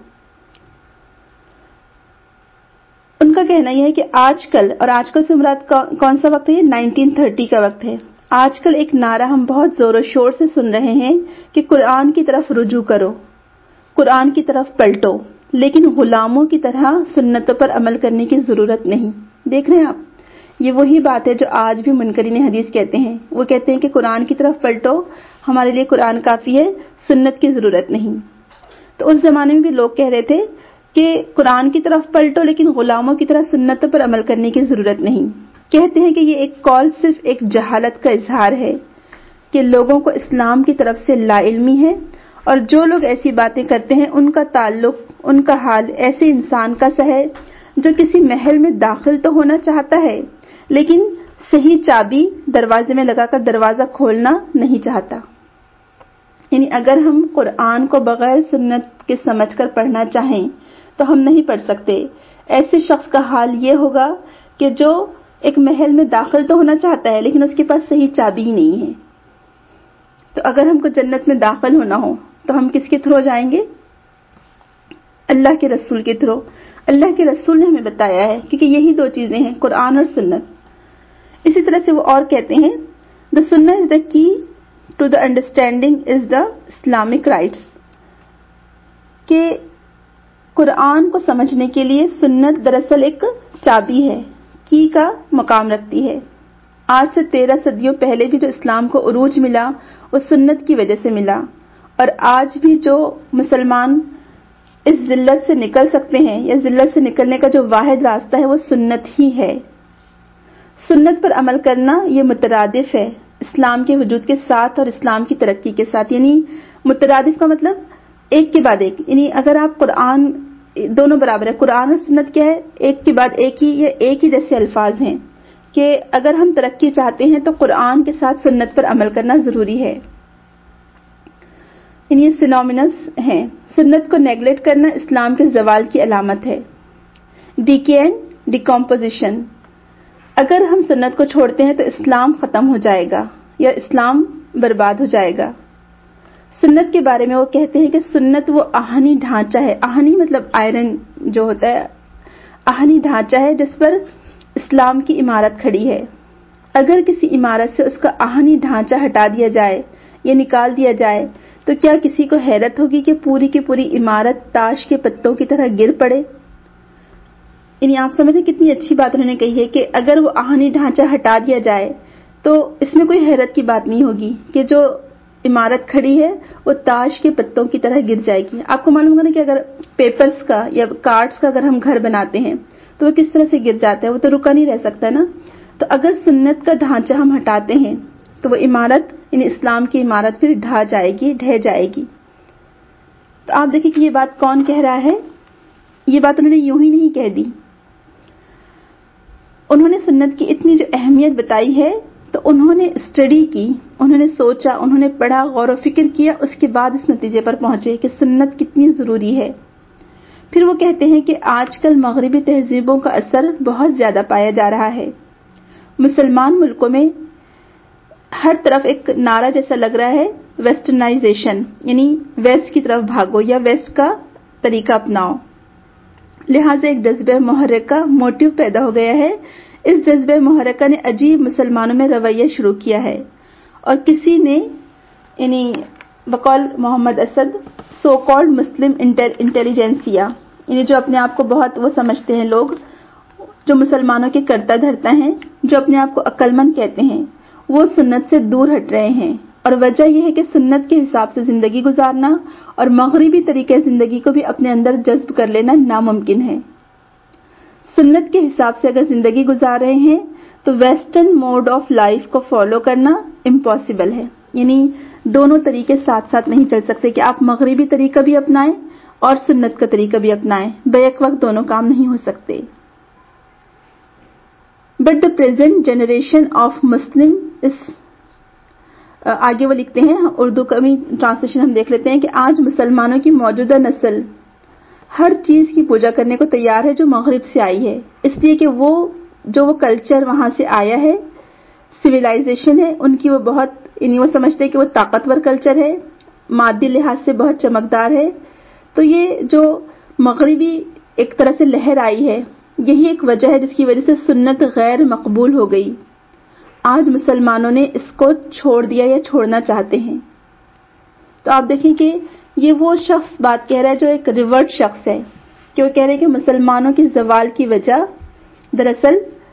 ان کا کہنا یہ ہے کہ آج کل، اور آج کل سے مراد کون سا وقت ہے؟ یہ 1930 کا وقت ہے. آج کل ایک نعرہ ہم بہت زور و شور سے سن رہے ہیں کہ قرآن کی طرف رجوع کرو، قرآن کی طرف پلٹو، لیکن غلاموں کی طرح سنتوں پر عمل کرنے کی ضرورت نہیں. دیکھ رہے ہیں آپ، یہ وہی بات ہے جو آج بھی منکرین حدیث کہتے ہیں. وہ کہتے ہیں کہ قرآن کی طرف پلٹو، ہمارے لیے قرآن کافی ہے، سنت کی ضرورت نہیں. تو اس زمانے میں بھی لوگ کہہ رہے تھے کہ قرآن کی طرف پلٹو لیکن غلاموں کی طرح سنتوں پر عمل کرنے کی ضرورت نہیں. کہتے ہیں کہ یہ ایک قول صرف ایک جہالت کا اظہار ہے کہ لوگوں کو اسلام کی طرف سے لا علمی ہے، اور جو لوگ ایسی باتیں کرتے ہیں ان کا تعلق، ان کا حال ایسے انسان کا سا ہے جو کسی محل میں داخل تو ہونا چاہتا ہے لیکن صحیح چابی دروازے میں لگا کر دروازہ کھولنا نہیں چاہتا. یعنی اگر ہم قرآن کو بغیر سنت کے سمجھ کر پڑھنا چاہیں تو ہم نہیں پڑھ سکتے. ایسے شخص کا حال یہ ہوگا کہ جو ایک محل میں داخل تو ہونا چاہتا ہے لیکن اس کے پاس صحیح چابی ہی نہیں ہے. تو اگر ہم کو جنت میں داخل ہونا ہو تو ہم کس کے تھرو جائیں گے؟ اللہ کے رسول کے تھرو. اللہ کے رسول نے ہمیں بتایا ہے کیونکہ یہی دو چیزیں ہیں، قرآن اور سنت. اسی طرح سے وہ اور کہتے ہیں، the sunnah is the key to the understanding is the Islamic rights، کہ قرآن کو سمجھنے کے لیے سنت دراصل ایک چابی ہے، کی کا مقام رکھتی ہے. آج سے 13 صدیوں پہلے بھی جو اسلام کو عروج ملا وہ سنت کی وجہ سے ملا، اور آج بھی جو مسلمان اس ذلت سے نکل سکتے ہیں یا ذلت سے نکلنے کا جو واحد راستہ ہے وہ سنت ہی ہے. سنت پر عمل کرنا یہ مترادف ہے اسلام کے وجود کے ساتھ اور اسلام کی ترقی کے ساتھ. یعنی مترادف کا مطلب ایک کے بعد ایک، یعنی اگر آپ قرآن، دونوں برابر ہے، قرآن اور سنت کیا ہے؟ ایک کے بعد ایک ہی، یا ایک ہی جیسے الفاظ ہیں کہ اگر ہم ترقی چاہتے ہیں تو قرآن کے ساتھ سنت پر عمل کرنا ضروری ہے. یہ سینومینس ہیں. سنت کو نیگلیکٹ کرنا اسلام کے زوال کی علامت ہے. ڈیکے اینڈ ڈیکمپوزیشن، اگر ہم سنت کو چھوڑتے ہیں تو اسلام ختم ہو جائے گا یا اسلام برباد ہو جائے گا. سنت کے بارے میں وہ کہتے ہیں کہ سنت وہ آہنی ڈھانچہ ہے، آہنی مطلب آئرن جو ہوتا ہے، آہنی ڈھانچہ ہے جس پر اسلام کی عمارت کھڑی ہے. اگر کسی عمارت سے اس کا آہنی ڈھانچہ ہٹا دیا جائے یا نکال دیا جائے تو کیا کسی کو حیرت ہوگی کہ پوری کی پوری عمارت تاش کے پتوں کی طرح گر پڑے؟ یعنی آپ سمجھیں کتنی اچھی بات انہوں نے کہی ہے کہ اگر وہ آہنی ڈھانچہ ہٹا دیا جائے تو اس میں کوئی حیرت کی بات نہیں ہوگی کہ جو عمارت کھڑی ہے وہ تاش کے پتوں کی طرح گر جائے گی. آپ کو معلوم ہوگا نا کہ اگر پیپرز کا یا کارڈز کا اگر ہم گھر بناتے ہیں تو وہ کس طرح سے گر جاتا ہے, وہ تو رکا نہیں رہ سکتا نا. تو اگر سنت کا ڈھانچہ ہم ہٹاتے ہیں تو وہ عمارت یعنی اسلام کی عمارت پھر ڈھہ جائے گی. تو آپ دیکھیں کہ یہ بات کون کہہ رہا ہے. یہ بات انہوں نے یوں ہی نہیں کہہ دی, انہوں نے سنت کی اتنی جو اہمیت بتائی ہے تو انہوں نے اسٹڈی کی, انہوں نے سوچا, انہوں نے پڑھا, غور و فکر کیا, اس کے بعد اس نتیجے پر پہنچے کہ سنت کتنی ضروری ہے. پھر وہ کہتے ہیں کہ آج کل مغربی تہذیبوں کا اثر بہت زیادہ پایا جا رہا ہے. مسلمان ملکوں میں ہر طرف ایک نعرہ جیسا لگ رہا ہے, ویسٹرنائزیشن, یعنی ویسٹ کی طرف بھاگو یا ویسٹ کا طریقہ اپناؤ. لہٰذا ایک جذبہ محرکہ موٹیو پیدا ہو گیا ہے. اس جذبہ محرکہ نے عجیب مسلمانوں میں رویہ شروع کیا ہے, اور کسی نے یعنی بقول Muhammad Asad so called Muslim intelligentsia, یعنی جو اپنے آپ کو بہت وہ سمجھتے ہیں لوگ, جو مسلمانوں کے کرتا دھرتا ہیں, جو اپنے آپ کو عقل مند کہتے ہیں, وہ سنت سے دور ہٹ رہے ہیں. اور وجہ یہ ہے کہ سنت کے حساب سے زندگی گزارنا اور مغربی طریقے زندگی کو بھی اپنے اندر جذب کر لینا ناممکن ہے. سنت کے حساب سے اگر زندگی گزار رہے ہیں تو ویسٹرن موڈ آف لائف کو فالو کرنا امپاسبل ہے. یعنی دونوں طریقے ساتھ ساتھ نہیں چل سکتے کہ آپ مغربی طریقہ بھی اپنائیں اور سنت کا طریقہ بھی اپنائیں, بیک وقت دونوں کام نہیں ہو سکتے. But the present generation of Muslim آگے وہ لکھتے ہیں, اردو کا بھی ٹرانسلیشن ہم دیکھ لیتے ہیں کہ آج مسلمانوں کی موجودہ نسل ہر چیز کی پوجا کرنے کو تیار ہے جو مغرب سے آئی ہے, اس لیے کہ وہ کلچر وہاں سے آیا ہے, سویلائزیشن ہے ان کی, وہ بہت یعنی وہ سمجھتے ہیں کہ وہ طاقتور کلچر ہے, مادی لحاظ سے بہت چمکدار ہے. تو یہ جو مغربی ایک طرح سے لہر آئی ہے, یہی ایک وجہ ہے جس کی وجہ سے سنت غیر مقبول ہو گئی. آج مسلمانوں نے اس کو چھوڑ دیا یا چھوڑنا چاہتے ہیں. تو آپ دیکھیں کہ یہ وہ شخص بات کہہ رہا ہے جو ایک ریورٹ شخص ہے, کہ وہ کہہ رہے ہیں کہ مسلمانوں کی زوال کی وجہ دراصل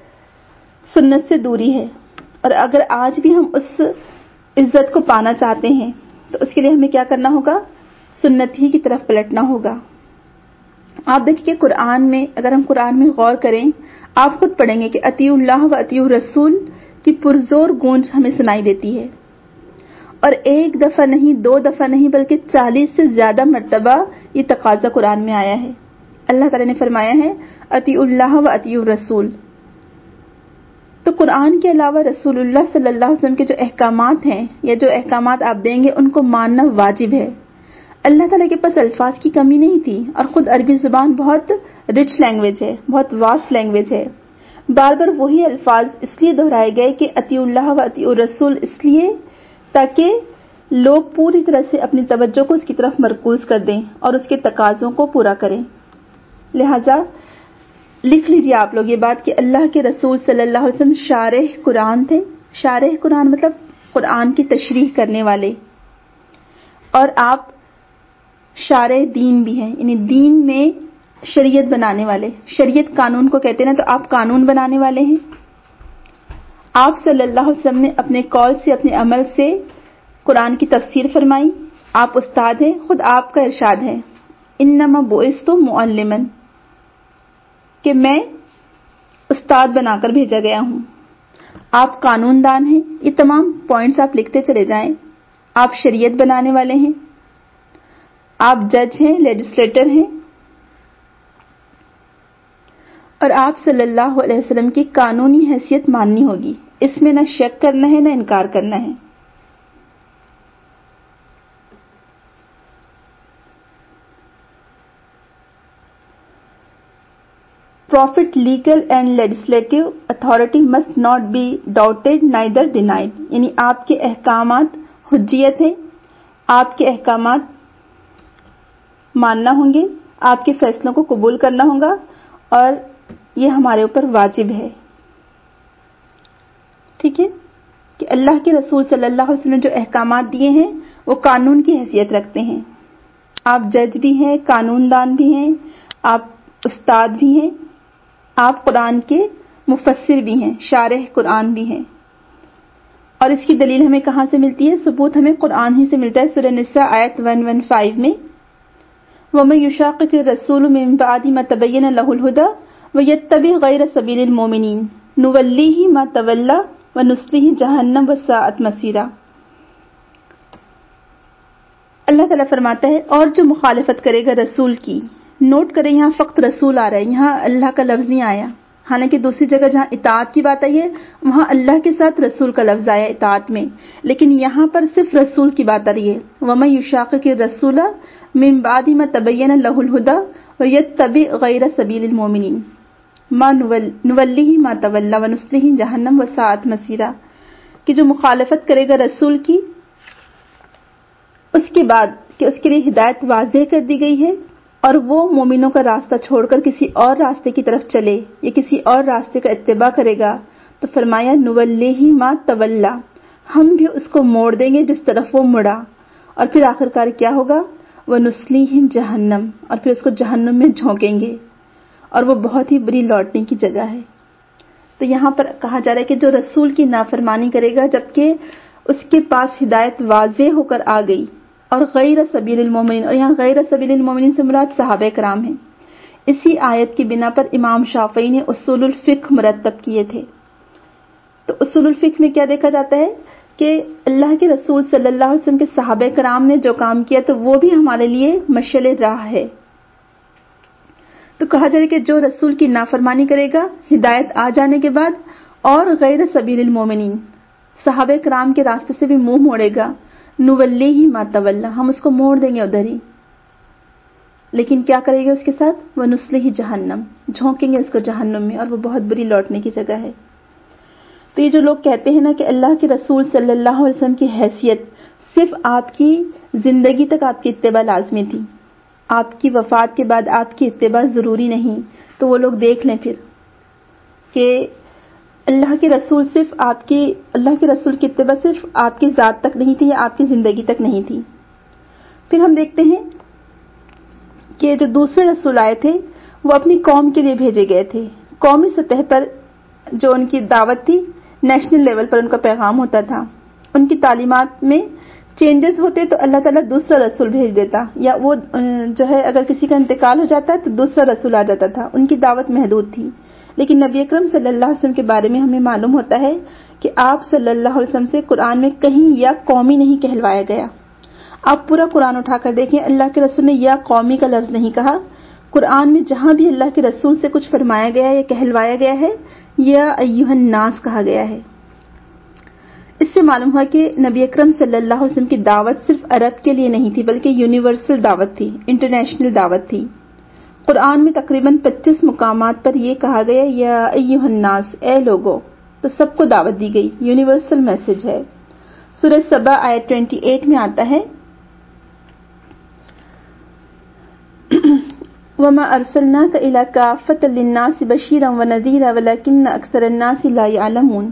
سنت سے دوری ہے, اور اگر آج بھی ہم اس عزت کو پانا چاہتے ہیں تو اس کے لیے ہمیں کیا کرنا ہوگا, سنت ہی کی طرف پلٹنا ہوگا. آپ دیکھیں کہ قرآن میں اگر ہم قرآن میں غور کریں, آپ خود پڑھیں گے کہ اطیعوا اللہ و اطیعوا الرسول کی پرزور گونج ہمیں سنائی دیتی ہے, اور ایک دفعہ نہیں, دو دفعہ نہیں, بلکہ 40 سے زیادہ مرتبہ یہ تقاضا قرآن میں آیا ہے. اللہ تعالی نے فرمایا ہے اطیعوا اللہ و اطیعوا الرسول. تو قرآن کے علاوہ رسول اللہ صلی اللہ علیہ وسلم کے جو احکامات ہیں یا جو احکامات آپ دیں گے ان کو ماننا واجب ہے. اللہ تعالیٰ کے پاس الفاظ کی کمی نہیں تھی, اور خود عربی زبان بہت رچ لینگویج ہے, بہت واسٹ لینگویج ہے. بار بار وہی الفاظ اس لیے دہرائے گئے کہ اطیعوا اللہ و اطیعوا الرسول, اس لیے تاکہ لوگ پوری طرح سے اپنی توجہ کو اس کی طرف مرکوز کر دیں اور اس کے تقاضوں کو پورا کریں. لہذا لکھ لیجیے آپ لوگ یہ بات کہ اللہ کے رسول صلی اللہ علیہ وسلم شارح قرآن تھے. شارح قرآن مطلب قرآن کی تشریح کرنے والے, اور آپ شارح دین بھی ہیں, یعنی دین میں شریعت بنانے والے. شریعت قانون کو کہتے ہیں نا, تو آپ قانون بنانے والے ہیں. آپ صلی اللہ علیہ وسلم نے اپنے قول سے, اپنے عمل سے قرآن کی تفسیر فرمائی. آپ استاد ہیں, خود آپ کا ارشاد ہے انما بعثت معلما, کہ میں استاد بنا کر بھیجا گیا ہوں. آپ قانون دان ہیں. یہ تمام پوائنٹس آپ لکھتے چلے جائیں. آپ شریعت بنانے والے ہیں, آپ جج ہیں, لیجسلیٹر ہیں, اور آپ صلی اللہ علیہ وسلم کی قانونی حیثیت ماننی ہوگی. اس میں نہ شک کرنا ہے نہ انکار کرنا ہے. Prophet legal and legislative authority must not be doubted neither denied. یعنی آپ کے احکامات حجیت ہیں, آپ کے احکامات ماننا ہوں گے, آپ کے فیصلوں کو قبول کرنا ہوگا, اور یہ ہمارے اوپر واجب ہے. ٹھیک ہے کہ اللہ کے رسول صلی اللہ علیہ وسلم نے جو احکامات دیے ہیں وہ قانون کی حیثیت رکھتے ہیں. آپ جج بھی ہیں، قانون دان بھی ہیں، آپ استاد بھی ہیں، آپ قرآن کے مفسر بھی ہیں، شارح قرآن بھی ہیں. اور اس کی دلیل ہمیں کہاں سے ملتی ہے؟ ثبوت ہمیں قرآن ہی سے ملتا ہے. سورہ نساء آیت 115 میں وَمَن يُشَاقِقِ الرَّسُولَ مِن بَعْدِ مَا تَبَيَّنَ لَهُ الْهُدَىٰ وَيَتَّبِعْ غَيْرَ سَبِيلِ الْمُؤْمِنِينَ نُوَلِّهِ مَا تَوَلَّىٰ وَنُصْلِهِ جَهَنَّمَ وَسَاءَتْ مَصِيرًا. اللہ تعالیٰ فرماتا ہے اور جو مخالفت کرے گا رسول کی. نوٹ کریں یہاں فقط رسول آ رہا ہے، یہاں اللہ کا لفظ نہیں آیا. حالانکہ دوسری جگہ جہاں اطاعت کی بات آئی ہے وہاں اللہ کے ساتھ رسول کا لفظ آیا اطاعت میں، لیکن یہاں پر صرف رسول کی بات آ رہی ہے. وَمَن يُشَاقِقِ الرَّسُولَ مِن بَعْدِ مَا تَبَيَّنَ لَهُ الْهُدَىٰ وَيَتَّبِعْ غَيْرَ سَبِيلِ الْمُؤْمِنِينَ نُوَلِّهِ مَا تَوَلَّىٰ وَنُصْلِهِ جَهَنَّمَ وَسَاءَتْ مَصِيرًا. کہ جو مخالفت کرے گا رسول کی اس کے بعد کہ اس کے لیے ہدایت واضح کر دی گئی ہے اور وہ مومنوں کا راستہ چھوڑ کر کسی اور راستے کی طرف چلے یا کسی اور راستے کا اتباع کرے گا تو فرمایا نُوَلِّهِ مَا تَوَلَّىٰ، ہم بھی اس کو موڑ دیں گے جس طرف وہ مڑا. اور پھر آخر کار کیا ہوگا؟ وَنُصْلِيهِ جَهَنَّمَ، اور پھر اس کو جہنم میں جھونکیں گے اور وہ بہت ہی بری لوٹنے کی جگہ ہے. تو یہاں پر کہا جا رہا ہے کہ جو رسول کی نافرمانی کرے گا جبکہ اس کے پاس ہدایت واضح ہو کر آ گئی، اور غیر سبیل المومنین، اور یہاں غیر سبیل المومنین سے مراد صحابہ کرام ہیں. اسی آیت کی بنا پر امام شافعی نے اصول الفقہ مرتب کیے تھے. تو اصول الفقہ میں کیا دیکھا جاتا ہے کہ اللہ کے رسول صلی اللہ علیہ وسلم کے صحابہ کرام نے جو کام کیا تو وہ بھی ہمارے لیے مشعل راہ ہے. تو کہا جائے کہ جو رسول کی نافرمانی کرے گا ہدایت آ جانے کے بعد اور غیر سبیل المومنین صحابہ کرام کے راستے سے بھی منہ موڑے گا، نُوَلِّهِ مَا تَوَلَّىٰ، ہم اس کو موڑ دیں گے ادھر ہی. لیکن کیا کرے گا اس کے ساتھ؟ وَنُصْلِهِ جَهَنَّمَ، جھونکیں گے اس کو جہنم میں، اور وہ بہت بری لوٹنے کی جگہ ہے. تو یہ جو لوگ کہتے ہیں نا کہ اللہ کے رسول صلی اللہ علیہ وسلم کی حیثیت صرف آپ کی زندگی تک آپ کی اتباع لازمی تھی، آپ کی وفات کے بعد آپ کی اتباع ضروری نہیں، تو وہ لوگ دیکھ لیں پھر کہ اللہ کے رسول اللہ کے رسول کی اتباع صرف آپ کی ذات تک نہیں تھی یا آپ کی زندگی تک نہیں تھی. پھر ہم دیکھتے ہیں کہ جو دوسرے رسول آئے تھے وہ اپنی قوم کے لیے بھیجے گئے تھے. قومی سطح پر جو ان کی دعوت تھی، نیشنل لیول پر ان کا پیغام ہوتا تھا. ان کی تعلیمات میں چینجز ہوتے تو اللہ تعالیٰ دوسرا رسول بھیج دیتا، یا وہ جو ہے اگر کسی کا انتقال ہو جاتا تو دوسرا رسول آ جاتا تھا. ان کی دعوت محدود تھی. لیکن نبی اکرم صلی اللہ علیہ وسلم کے بارے میں ہمیں معلوم ہوتا ہے کہ آپ صلی اللہ علیہ وسلم سے قرآن میں کہیں یا قومی نہیں کہلوایا گیا. آپ پورا قرآن اٹھا کر دیکھیں، اللہ کے رسول نے یا قومی کا لفظ نہیں کہا. قرآن میں جہاں بھی اللہ کے رسول سے کچھ فرمایا گیا ہے یا کہلوایا گیا ہے یا ایھا الناس کہا گیا ہے. اس سے معلوم ہوا کہ نبی اکرم صلی اللہ علیہ وسلم کی دعوت صرف عرب کے لیے نہیں تھی بلکہ یونیورسل دعوت تھی، انٹرنیشنل دعوت تھی. قرآن میں تقریباً 25 مقامات پر یہ کہا گیا یا ایھا الناس، اے لوگو، تو سب کو دعوت دی گئی، یونیورسل میسج ہے. سورہ سبا آیت 28 میں آتا ہے وَمَا أَرْسَلْنَاكَ إِلَّا كَافَّةً لِلنَّاسِ بَشِيرًا وَنَذِيرًا وَلَكِنَّ أَكْثَرَ النَّاسِ لَا يَعْلَمُونَ.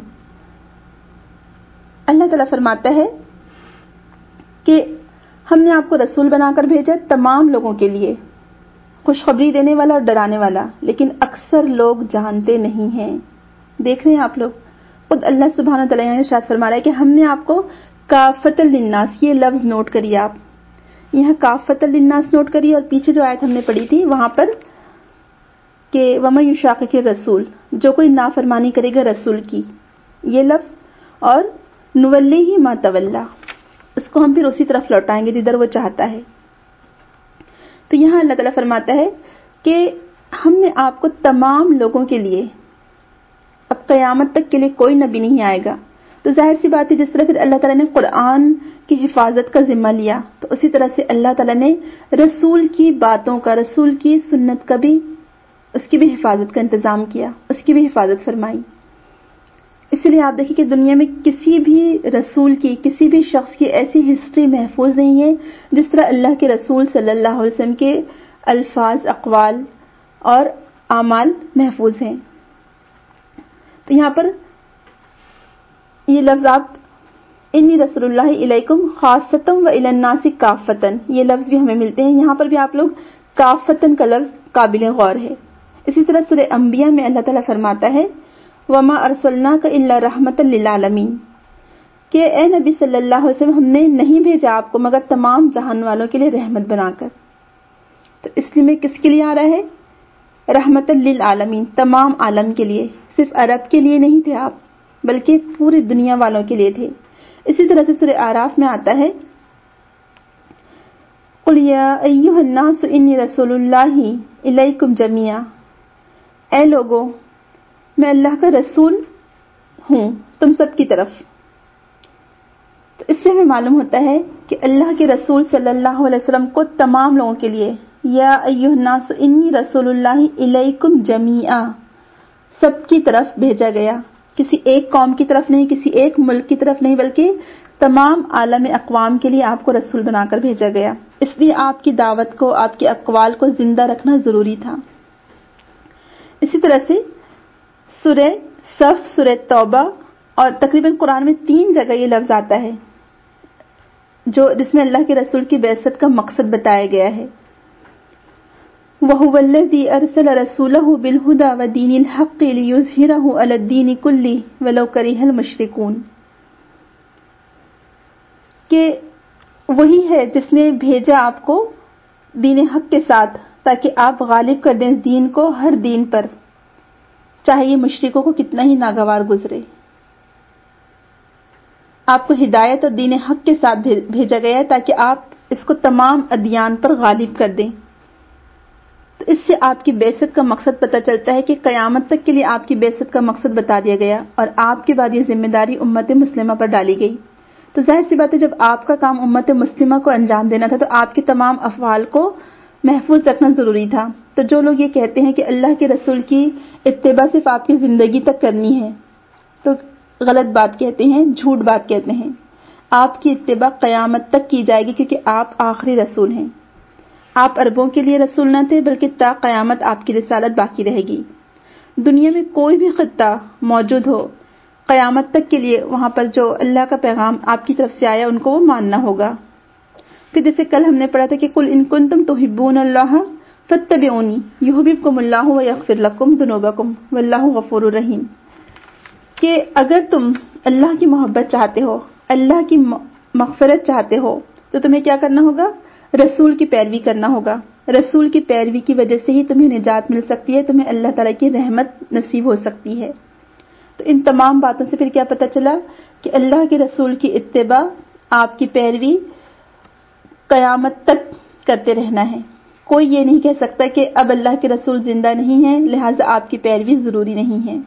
اللہ تعالیٰ فرماتا ہے کہ ہم نے آپ کو رسول بنا کر بھیجا تمام لوگوں کے لیے، خوشخبری دینے والا اور ڈرانے والا، لیکن اکثر لوگ جانتے نہیں ہیں. دیکھ رہے ہیں آپ لوگ، خود اللہ سبحانہ و تعالیٰ ارشاد فرما رہا ہے کہ ہم نے آپ کو کافۃ للناس، یہ لفظ نوٹ کریے آپ، یہاں کافۃ للناس نوٹ کریے، اور پیچھے جو آیت ہم نے پڑھی تھی وہاں پر کہ وَمَن یُشَاقِقِ الرَّسُولَ، جو کوئی نافرمانی کرے گا رسول کی، یہ لفظ، اور نُوَلِّهِ مَا تَوَلَّىٰ، اس کو ہم پھر اسی طرف لوٹائیں گے جدھر وہ چاہتا ہے. تو یہاں اللہ تعالیٰ فرماتا ہے کہ ہم نے آپ کو تمام لوگوں کے لیے، اب قیامت تک کے لیے کوئی نبی نہیں آئے گا. تو ظاہر سی بات ہے جس طرح پھر اللہ تعالیٰ نے قرآن کی حفاظت کا ذمہ لیا تو اسی طرح سے اللہ تعالیٰ نے رسول کی باتوں کا، رسول کی سنت کا بھی، اس کی بھی حفاظت کا انتظام کیا، اس کی بھی حفاظت فرمائی. اسی لیے آپ دیکھیں کہ دنیا میں کسی بھی رسول کی، کسی بھی شخص کی ایسی ہسٹری محفوظ نہیں ہے جس طرح اللہ کے رسول صلی اللہ علیہ وسلم کے الفاظ، اقوال اور اعمال محفوظ ہیں. تو یہاں پر یہ لفظ آپ انی رسول اللہ الیکم خاصۃ و الی الناس کافۃ، یہ لفظ بھی ہمیں ملتے ہیں. یہاں پر بھی آپ لوگ کافۃ کا لفظ قابل غور ہے. اسی طرح سورہ انبیاء میں اللہ تعالیٰ فرماتا ہے وما ارسلناک الا رحمۃ للعالمین، کہ اے نبی صلی اللہ علیہ وسلم ہم نے نہیں بھیجا آپ کو مگر تمام جہان والوں کے لیے رحمت بنا کر. تو اس لیے میں کس کے لیے آ رہا ہے؟ رحمت للعالمین، تمام عالم کے لیے. صرف عرب کے لیے نہیں تھے آپ، بلکہ پوری دنیا والوں کے لیے تھے. اسی طرح سے سورہ اعراف میں آتا ہے قل یا ایھا الناس انی رسول اللہ الیکم جمیعا، اے لوگو میں اللہ کا رسول ہوں تم سب کی طرف. تو اس سے ہمیں معلوم ہوتا ہے کہ اللہ کے رسول صلی اللہ علیہ وسلم کو تمام لوگوں کے لیے یا ایھا الناس انی رسول اللہ الیکم جمیعا سب کی طرف بھیجا گیا. کسی ایک قوم کی طرف نہیں، کسی ایک ملک کی طرف نہیں، بلکہ تمام عالم اقوام کے لیے آپ کو رسول بنا کر بھیجا گیا. اس لیے آپ کی دعوت کو، آپ کے اقوال کو زندہ رکھنا ضروری تھا. اسی طرح سے سورہ صف، سورہ توبہ اور تقریباً قرآن میں 3 جگہ یہ لفظ آتا ہے جس میں اللہ کے رسول کی بعثت کا مقصد بتایا گیا ہے. وَهُوَ الَّذِي أَرْسَلَ رَسُولَهُ بِالْهُدَى وَدِينِ الْحَقِّ لِيُظْهِرَهُ عَلَى الدِّينِ كُلِّهِ وَلَوْ كَرِهَ الْمُشْرِكُونَ، کہ وہی ہے جس نے بھیجا آپ کو دین حق کے ساتھ تاکہ آپ غالب کر دیں اس دین کو ہر دین پر، چاہے یہ مشرکوں کو کتنا ہی ناگوار گزرے. آپ کو ہدایت اور دین حق کے ساتھ بھیجا گیا ہے تاکہ آپ اس کو تمام ادیان پر غالب کر دیں. تو اس سے آپ کی بعثت کا مقصد پتہ چلتا ہے کہ قیامت تک کے لیے آپ کی بعثت کا مقصد بتا دیا گیا اور آپ کے بعد یہ ذمہ داری امت مسلمہ پر ڈالی گئی. تو ظاہر سی بات ہے جب آپ کا کام امت مسلمہ کو انجام دینا تھا تو آپ کے تمام افعال کو محفوظ رکھنا ضروری تھا. تو جو لوگ یہ کہتے ہیں کہ اللہ کے رسول کی اتباع صرف آپ کی زندگی تک کرنی ہے تو غلط بات کہتے ہیں، جھوٹ بات کہتے ہیں. آپ کی اتباع قیامت تک کی جائے گی کیونکہ آپ آخری رسول ہیں. آپ عربوں کے لیے رسول نہ تھے بلکہ تا قیامت آپ کی رسالت باقی رہے گی. دنیا میں کوئی بھی خطہ موجود ہو، قیامت تک کے لیے وہاں پر جو اللہ کا پیغام آپ کی طرف سے آیا ان کو وہ ماننا ہوگا. پھر جیسے کل ہم نے پڑھا تھا کہ قل ان کنتم تحبون اللہ فاتبعونی یحببکم اللہ ویغفر لکم ذنوبکم واللہ غفور رحیم، کہ اگر تم اللہ کی محبت چاہتے ہو، اللہ کی مغفرت چاہتے ہو تو تمہیں کیا کرنا ہوگا؟ رسول کی پیروی کرنا ہوگا. رسول کی پیروی کی وجہ سے ہی تمہیں نجات مل سکتی ہے، تمہیں اللہ تعالیٰ کی رحمت نصیب ہو سکتی ہے. تو ان تمام باتوں سے پھر کیا پتہ چلا کہ اللہ کے رسول کی اتباع، آپ کی پیروی قیامت تک کرتے رہنا ہے. کوئی یہ نہیں کہہ سکتا کہ اب اللہ کے رسول زندہ نہیں ہیں لہٰذا آپ کی پیروی ضروری نہیں ہے.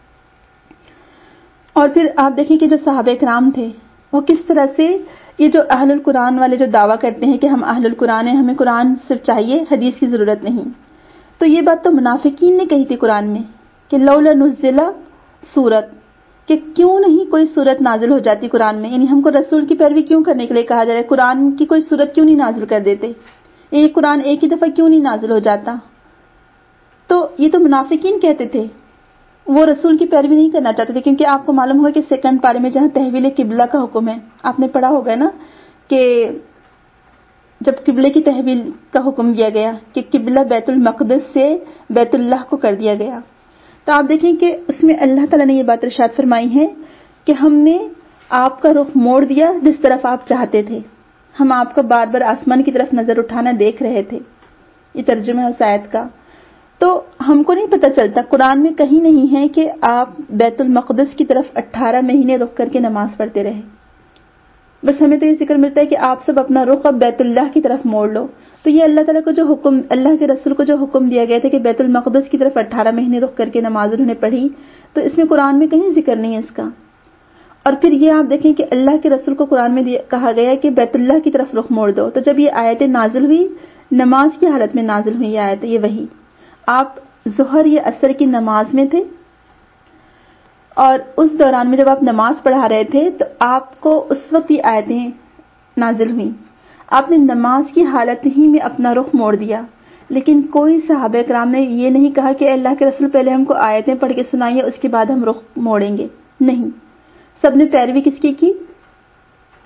اور پھر آپ دیکھیں کہ جو صحابہ کرام تھے وہ کس طرح سے یہ جو اہل القرآن والے جو دعویٰ کرتے ہیں کہ ہم اہل القرآن ہیں، ہمیں قرآن صرف چاہیے، حدیث کی ضرورت نہیں، تو یہ بات تو منافقین نے کہی تھی قرآن میں کہ لولا نزل سورت، کہ کیوں نہیں کوئی سورت نازل ہو جاتی قرآن میں، یعنی ہم کو رسول کی پیروی کیوں کرنے کے لیے کہا جائے، قرآن کی کوئی سورت کیوں نہیں نازل کر دیتے، یہ قرآن ایک ہی دفعہ کیوں نہیں نازل ہو جاتا. تو یہ تو منافقین کہتے تھے، وہ رسول کی پیروی نہیں کرنا چاہتے تھے. کیونکہ آپ کو معلوم ہوگا کہ 2 پارے میں جہاں تحویل قبلہ کا حکم ہے، آپ نے پڑھا ہوگا نا کہ جب قبلے کی تحویل کا حکم دیا گیا کہ قبلہ بیت المقدس سے بیت اللہ کو کر دیا گیا، تو آپ دیکھیں کہ اس میں اللہ تعالیٰ نے یہ بات ارشاد فرمائی ہے کہ ہم نے آپ کا رخ موڑ دیا جس طرف آپ چاہتے تھے، ہم آپ کا بار بار آسمان کی طرف نظر اٹھانا دیکھ رہے تھے. یہ ترجمہ ہے اس آیت کا. تو ہم کو نہیں پتہ چلتا، قرآن میں کہیں نہیں ہے کہ آپ بیت المقدس کی طرف 18 مہینے رخ کر کے نماز پڑھتے رہے. بس ہمیں تو یہ ذکر ملتا ہے کہ آپ سب اپنا رخ اب بیت اللہ کی طرف موڑ لو. تو یہ اللہ تعالیٰ کو جو حکم، اللہ کے رسول کو جو حکم دیا گیا تھا کہ بیت المقدس کی طرف 18 مہینے رخ کر کے نماز انہوں نے پڑھی، تو اس میں قرآن میں کہیں ذکر نہیں ہے اس کا. اور پھر یہ آپ دیکھیں کہ اللہ کے رسول کو قرآن میں کہا گیا کہ بیت اللہ کی طرف رخ موڑ دو. تو جب یہ آیتیں نازل ہوئی، نماز کی حالت میں نازل ہوئی یہ آیت، یہ وہی آپ ظہر یا عصر کی نماز میں تھے اور اس دوران میں جب آپ نماز پڑھا رہے تھے تو آپ کو اس وقت یہ آیتیں نازل ہوئیں. آپ نے نماز کی حالت ہی میں اپنا رخ موڑ دیا. لیکن کوئی صحابہ کرام نے یہ نہیں کہا کہ اللہ کے رسول پہلے ہم کو آیتیں پڑھ کے سنائیے اس کے بعد ہم رخ موڑیں گے. نہیں، سب نے پیروی کس کی؟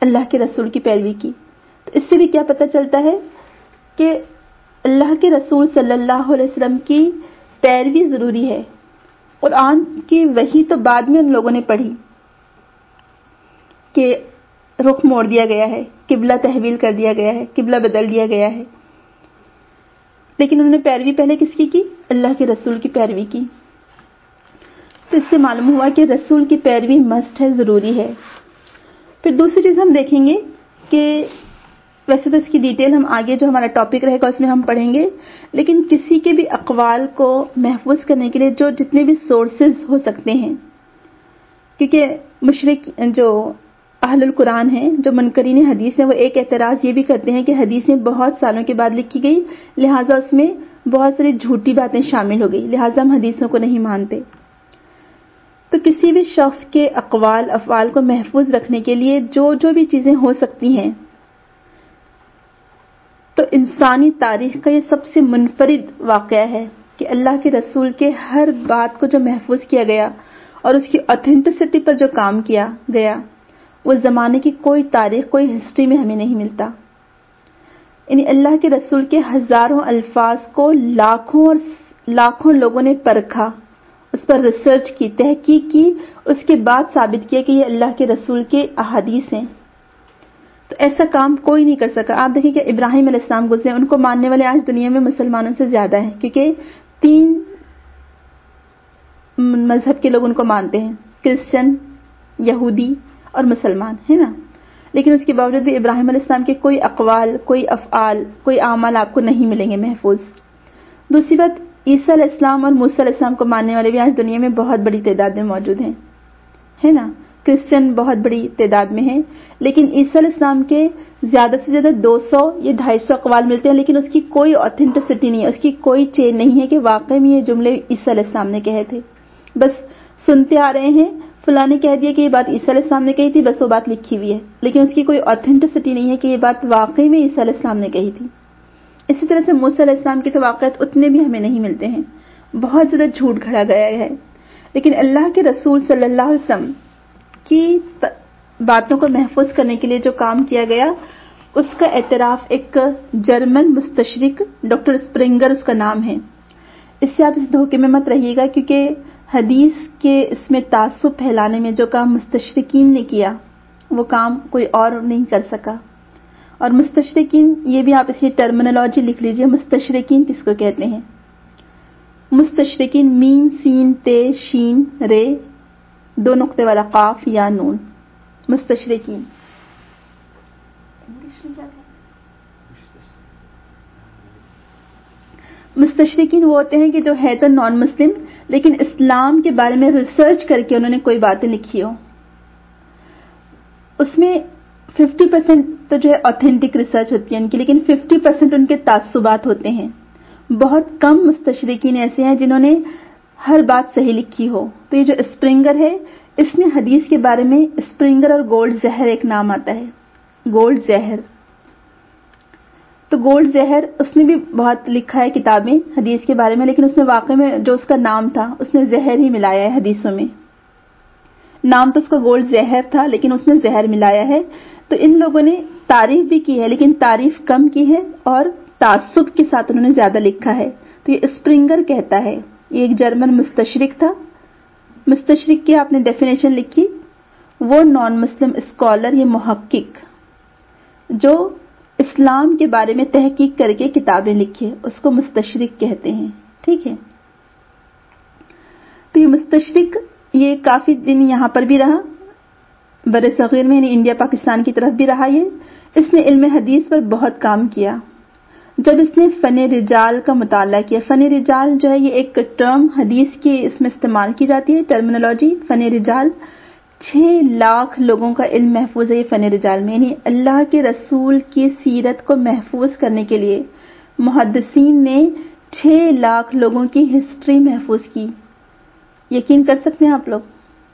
اللہ کے رسول کی پیروی کی. تو اس سے بھی کیا پتہ چلتا ہے کہ اللہ کے رسول صلی اللہ علیہ وسلم کی پیروی ضروری ہے. قرآن کی وحی تو بعد میں ان لوگوں نے پڑھی کہ رخ موڑ دیا گیا ہے, قبلہ تحویل کر دیا گیا ہے, قبلہ بدل دیا گیا ہے, لیکن انہوں نے پیروی پہلے کس کی؟ اللہ کے رسول کی پیروی کی. تو اس سے معلوم ہوا کہ رسول کی پیروی مسٹ ہے, ضروری ہے. پھر دوسری چیز ہم دیکھیں گے کہ ویسے تو اس کی ڈیٹیل ہم آگے جو ہمارا ٹاپک رہے گا اس میں ہم پڑھیں گے, لیکن کسی کے بھی اقوال کو محفوظ کرنے کے لیے جو جتنے بھی سورسز ہو سکتے ہیں, کیونکہ مشرک جو اہل القرآن ہیں, جو منکرین حدیث ہیں, وہ ایک اعتراض یہ بھی کرتے ہیں کہ حدیثیں بہت سالوں کے بعد لکھی گئی, لہٰذا اس میں بہت ساری جھوٹی باتیں شامل ہو گئی, لہٰذا ہم حدیثوں کو نہیں مانتے. تو کسی بھی شخص کے اقوال افعال کو محفوظ رکھنے کے لیے جو جو بھی چیزیں ہو سکتی ہیں, تو انسانی تاریخ کا یہ سب سے منفرد واقعہ ہے کہ اللہ کے رسول کے ہر بات کو جو محفوظ کیا گیا اور اس کی اوتھینٹسٹی پر جو کام کیا گیا, وہ زمانے کی کوئی تاریخ, کوئی ہسٹری میں ہمیں نہیں ملتا. یعنی اللہ کے رسول کے ہزاروں الفاظ کو لاکھوں اور لاکھوں لوگوں نے پرکھا, اس پر ریسرچ کی, تحقیق کی, اس کے بعد ثابت کیا کہ یہ اللہ کے رسول کے احادیث ہیں. تو ایسا کام کوئی نہیں کر سکا. آپ دیکھیں کہ ابراہیم علیہ السلام گزرے, ان کو ماننے والے آج دنیا میں مسلمانوں سے زیادہ ہیں, کیونکہ 3 مذہب کے لوگ ان کو مانتے ہیں, کرسچن, یہودی اور مسلمان, ہے نا. لیکن اس کے باوجود بھی ابراہیم علیہ السلام کے کوئی اقوال, کوئی افعال, کوئی اعمال آپ کو نہیں ملیں گے محفوظ. دوسری بات, عیسیٰ علیہ السلام اور موسیٰ علیہ السلام کو ماننے والے بھی آج دنیا میں بہت بڑی تعداد میں موجود ہیں, ہے نا. کرسچن بہت بڑی تعداد میں ہیں, لیکن عیسیٰ علیہ السلام کے زیادہ سے زیادہ 200 یا 250 اقوال ملتے ہیں, لیکن اس کی کوئی اوتھینٹسٹی نہیں ہے, اس کی کوئی چین نہیں ہے کہ واقعی میں یہ جملے عیسیٰ علیہ السلام نے کہے تھے. بس سنتے آ رہے ہیں, فلاں نے کہہ دیا کہ یہ بات عیسیٰ علیہ السلام نے کہی تھی, بس وہ بات لکھی ہوئی ہے, لیکن اس کی کوئی اوتھینٹسٹی نہیں ہے کہ یہ بات واقعی میں عیسیٰ علیہ السلام نے کہی تھی. اسی طرح سے موسیٰ علیہ السلام کے تو واقعات اتنے بھی ہمیں نہیں ملتے ہیں, بہت زیادہ جھوٹ گھڑا گیا ہے. لیکن اللہ کے رسول صلی اللہ علیہ وسلم کی باتوں کو محفوظ کرنے کے لیے جو کام کیا گیا, اس کا اعتراف ایک جرمن مستشرق ڈاکٹر اسپرنگر اس کا نام ہے. اس سے آپ اس دھوکے میں مت رہیے گا, کیونکہ حدیث کے اس میں تعصب پھیلانے میں جو کام مستشرقین نے کیا وہ کام کوئی اور نہیں کر سکا. اور مستشرقین, یہ بھی آپ اس کی ٹرمینالوجی لکھ لیجئے, مستشرقین کس کو کہتے ہیں؟ مستشرقین میم سین تے شین رے 2 نقطے والا قاف یا نون, مستشرقین. مستشرقین وہ ہوتے ہیں کہ جو ہے تو نان مسلم, لیکن اسلام کے بارے میں ریسرچ کر کے انہوں نے کوئی باتیں لکھی ہو. اس میں 50% تو جو ہے اوتھینٹک ریسرچ ہوتی ہے ان کی, لیکن 50% ان کے تعصبات ہوتے ہیں. بہت کم مستشرقین ایسے ہیں جنہوں نے ہر بات صحیح لکھی ہو. تو یہ جو اسپرنگر ہے, اس نے حدیث کے بارے میں اسپرنگر اور گولڈ زہر ایک نام آتا ہے, گولڈ زہر. تو گولڈ زہر اس نے بھی بہت لکھا ہے کتابیں حدیث کے بارے میں, لیکن اس نے واقعی میں جو اس کا نام تھا اس نے زہر ہی ملایا ہے حدیثوں میں. نام تو اس کا گولڈ زہر تھا, لیکن اس نے زہر ملایا ہے. تو ان لوگوں نے تعریف بھی کی ہے, لیکن تعریف کم کی ہے اور تعصب کے ساتھ انہوں نے زیادہ لکھا ہے. تو یہ اسپرنگر کہتا ہے, یہ ایک جرمن مستشرق تھا. مستشرق کی آپ نے ڈیفینیشن لکھی, وہ نان مسلم اسکالر یا محقق جو اسلام کے بارے میں تحقیق کر کے کتابیں لکھے, اس کو مستشرق کہتے ہیں. ٹھیک ہے. تو یہ مستشرق یہ کافی دن یہاں پر بھی رہا, بر صغیر میں, یعنی انڈیا پاکستان کی طرف بھی رہا. اس نے علم حدیث پر بہت کام کیا. جب اس نے فن رجال کا مطالعہ کیا, فن رجال جو ہے یہ ایک ٹرم حدیث کی اس میں استعمال کی جاتی ہے, ٹرمینالوجی. فن رجال 6 لاکھ لوگوں کا علم محفوظ ہے یہ فن رجال میں, یعنی اللہ کے رسول کی سیرت کو محفوظ کرنے کے لیے محدثین نے 6 لاکھ لوگوں کی ہسٹری محفوظ کی. یقین کر سکتے ہیں آپ لوگ,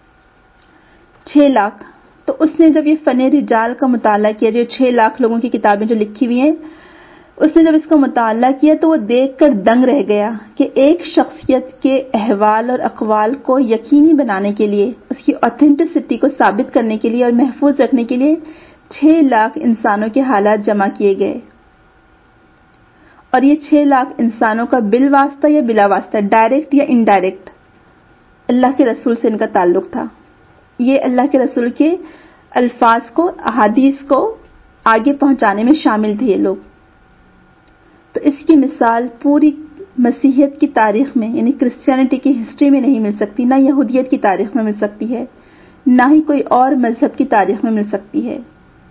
6 لاکھ. تو اس نے جب یہ فن رجال کا مطالعہ کیا, جو 6 لاکھ لوگوں کی کتابیں جو لکھی ہوئی ہیں, اس نے جب اس کا مطالعہ کیا تو وہ دیکھ کر دنگ رہ گیا کہ ایک شخصیت کے احوال اور اقوال کو یقینی بنانے کے لیے, اس کی اوتھینٹسٹی کو ثابت کرنے کے لیے اور محفوظ رکھنے کے لیے 6 लाख انسانوں کے حالات جمع کیے گئے، اور یہ 6 لاکھ انسانوں کا بالواسطہ یا بلا واسطہ، ڈائریکٹ یا انڈائریکٹ، اللہ کے رسول سے ان کا تعلق تھا۔ یہ اللہ کے رسول کے الفاظ کو، احادیث کو آگے پہنچانے میں شامل تھے یہ لوگ۔ تو اس کی مثال پوری مسیحیت کی تاریخ میں، یعنی کرسچینٹی کی ہسٹری میں نہیں مل سکتی، نہ یہودیت کی تاریخ میں مل سکتی ہے، نہ ہی کوئی اور مذہب کی تاریخ میں مل سکتی ہے۔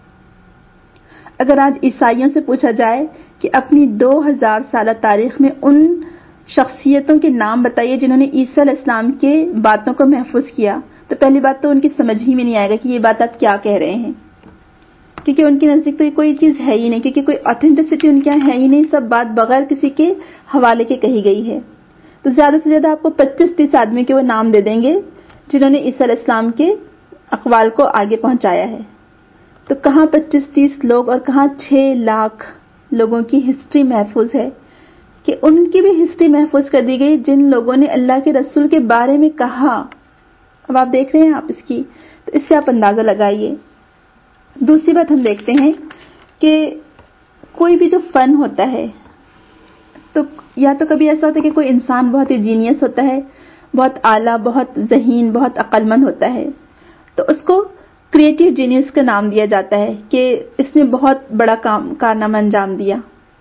اگر آج عیسائیوں سے پوچھا جائے کہ اپنی 2000 سالہ تاریخ میں ان شخصیتوں کے نام بتائیے جنہوں نے عیسیٰ علیہ السلام کے باتوں کو محفوظ کیا، تو پہلی بات تو ان کی سمجھ ہی میں نہیں آئے گا کہ یہ بات آپ کیا کہہ رہے ہیں، کیونکہ ان کے نزدیک تو یہ کوئی چیز ہے ہی نہیں، کیونکہ کوئی آتھینٹسٹی ان کے یہاں ہے ہی نہیں، سب بات بغیر کسی کے حوالے کے کہی گئی ہے۔ تو زیادہ سے زیادہ آپ کو 25-30 آدمی کے وہ نام دے دیں گے جنہوں نے عیسیٰ علیہ السلام کے اقوال کو آگے پہنچایا ہے۔ تو کہاں 25-30 لوگ اور کہاں 6 لاکھ لوگوں کی ہسٹری محفوظ ہے، کہ ان کی بھی ہسٹری محفوظ کر دی گئی جن لوگوں نے اللہ کے رسول کے بارے میں کہا۔ اب آپ دیکھ رہے ہیں آپ اس کی، تو اس سے آپ اندازہ لگائیے۔ دوسری بات ہم دیکھتے ہیں کہ کوئی بھی جو فن ہوتا ہے، تو یا تو کبھی ایسا ہوتا ہے کہ کوئی انسان بہت ہی جینیس ہوتا ہے، بہت اعلیٰ، بہت ذہین، بہت عقل مند ہوتا ہے، تو اس کو کریٹو جینیس کا نام دیا جاتا ہے کہ اس نے بہت بڑا کارنامہ انجام دیا۔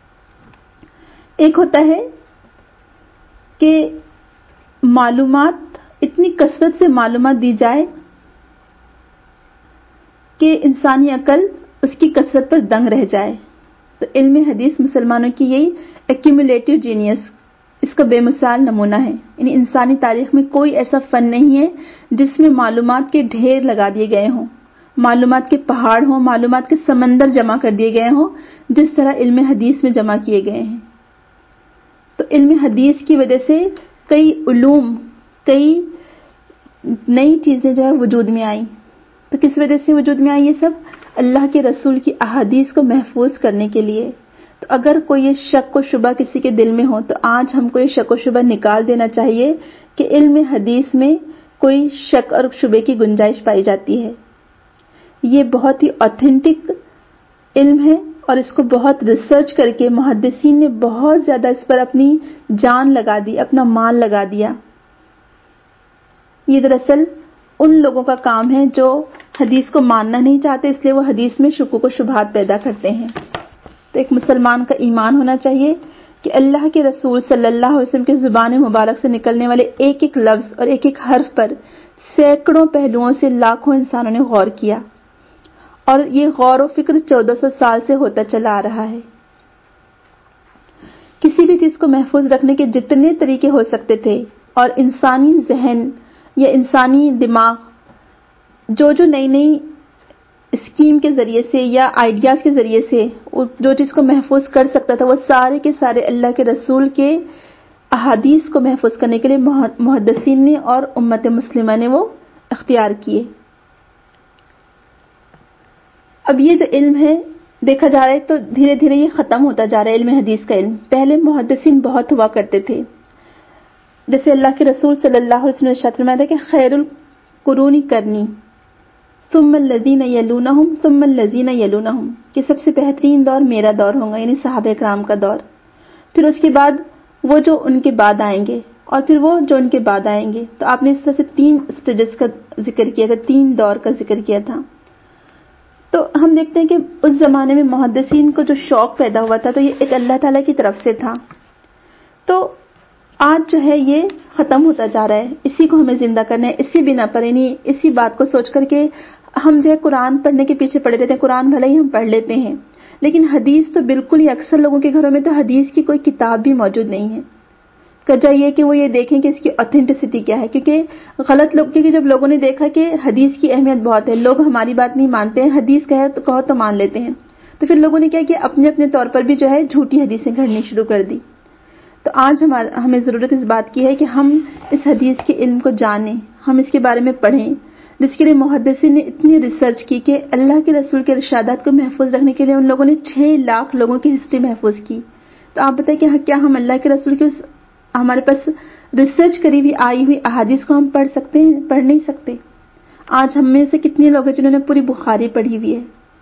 ایک ہوتا ہے کہ معلومات، اتنی کثرت سے معلومات دی جائے کہ انسانی عقل اس کی کثرت پر دنگ رہ جائے۔ تو علم حدیث مسلمانوں کی یہی ایکیومولیٹو جینیس، اس کا بے مثال نمونہ ہے۔ یعنی انسانی تاریخ میں کوئی ایسا فن نہیں ہے جس میں معلومات کے ڈھیر لگا دیے گئے ہوں، معلومات کے پہاڑ ہوں، معلومات کے سمندر جمع کر دیے گئے ہوں، جس طرح علم حدیث میں جمع کیے گئے ہیں۔ تو علم حدیث کی وجہ سے کئی علوم، کئی نئی چیزیں جو ہے وجود میں آئیں۔ تو کس وجہ سے وجود میں آئی یہ سب؟ اللہ کے رسول کی احادیث کو محفوظ کرنے کے لیے۔ تو اگر کوئی یہ شک و شبہ کسی کے دل میں ہو، تو آج ہم کو یہ شک و شبہ نکال دینا چاہیے کہ علم حدیث میں کوئی شک اور شبے کی گنجائش پائی جاتی ہے۔ یہ بہت ہی آتھینٹک علم ہے، اور اس کو بہت ریسرچ کر کے محدثین نے بہت زیادہ اس پر اپنی جان لگا دی، اپنا مال لگا دیا۔ یہ دراصل ان لوگوں کا کام ہے جو حدیث کو ماننا نہیں چاہتے، اس لیے وہ حدیث میں شکوک و شبہات پیدا کرتے ہیں۔ تو ایک مسلمان کا ایمان ہونا چاہیے کہ اللہ کے رسول صلی اللہ علیہ وسلم کے زبان مبارک سے نکلنے والے ایک ایک لفظ اور ایک ایک حرف پر سینکڑوں پہلوؤں سے لاکھوں انسانوں نے غور کیا، اور یہ غور و فکر 1400 سال سے ہوتا چلا آ رہا ہے۔ کسی بھی چیز کو محفوظ رکھنے کے جتنے طریقے ہو سکتے تھے، اور انسانی ذہن یا انسانی دماغ جو نئی نئی اسکیم کے ذریعے سے یا آئیڈیاز کے ذریعے سے جو چیز کو محفوظ کر سکتا تھا، وہ سارے کے سارے اللہ کے رسول کے احادیث کو محفوظ کرنے کے لیے محدثین نے اور امت مسلمہ نے وہ اختیار کیے۔ اب یہ جو علم ہے دیکھا جا رہا ہے تو دھیرے دھیرے یہ ختم ہوتا جا رہا ہے، علم حدیث کا علم۔ پہلے محدثین بہت ہوا کرتے تھے، جیسے اللہ کے رسول صلی اللہ علیہ وسلم نے ارشاد فرمایا تھا کہ خیر القرون کرنی ثم الذین یلونہم ثم الذین یلونہم، کہ سب سے بہترین دور میرا دور ہوگا، یعنی صحابہ کرام کا دور، پھر اس کے بعد وہ جو ان کے بعد آئیں گے، اور پھر وہ جو ان کے بعد آئیں گے۔ تو آپ نے اس طرح سے 3 سٹیجز کا ذکر کیا تھا، 3 دور کا ذکر کیا تھا۔ تو ہم دیکھتے ہیں کہ اس زمانے میں محدثین کو جو شوق پیدا ہوا تھا، تو یہ ایک اللہ تعالیٰ کی طرف سے تھا۔ تو آج جو ہے یہ ختم ہوتا جا رہا ہے، اسی کو ہمیں زندہ کرنا ہے، اسی بنا پر، یعنی اسی بات کو سوچ کر کے ہم جو ہے قرآن پڑھنے کے پیچھے پڑے رہتے ہیں۔ قرآن بھلے ہی ہم پڑھ لیتے ہیں، لیکن حدیث تو بالکل ہی، اکثر لوگوں کے گھروں میں تو حدیث کی کوئی کتاب بھی موجود نہیں ہے۔ وجہ یہ کہ وہ یہ دیکھیں کہ اس کی آتھینٹسٹی کیا ہے، کیونکہ جب لوگوں نے دیکھا کہ حدیث کی اہمیت بہت ہے، لوگ ہماری بات نہیں مانتے ہیں، حدیث کہو تو مان لیتے ہیں، تو پھر لوگوں نے کیا کہ اپنے اپنے طور پر بھی جو ہے جھوٹی حدیثیں گھڑنی شروع کر دی۔ تو آج ہمیں ضرورت اس بات کی ہے کہ ہم اس حدیث کے علم کو جانیں، ہم اس کے بارے میں پڑھیں، جس کے لیے محدثین نے اتنی ریسرچ کی کہ اللہ کے رسول کے ارشادات کو محفوظ رکھنے کے لیے ان لوگوں نے 6 لاکھ لوگوں کی ہسٹری محفوظ کی۔ تو آپ بتائیں کہ کیا ہم اللہ کے رسول کی ہمارے پاس ریسرچ کری ہوئی آئی ہوئی احادیث کو ہم پڑھ سکتے ہیں؟ پڑھ نہیں سکتے۔ آج ہم میں سے کتنے لوگ ہیں جنہوں نے پوری بخاری پڑھی ہوئی ہے،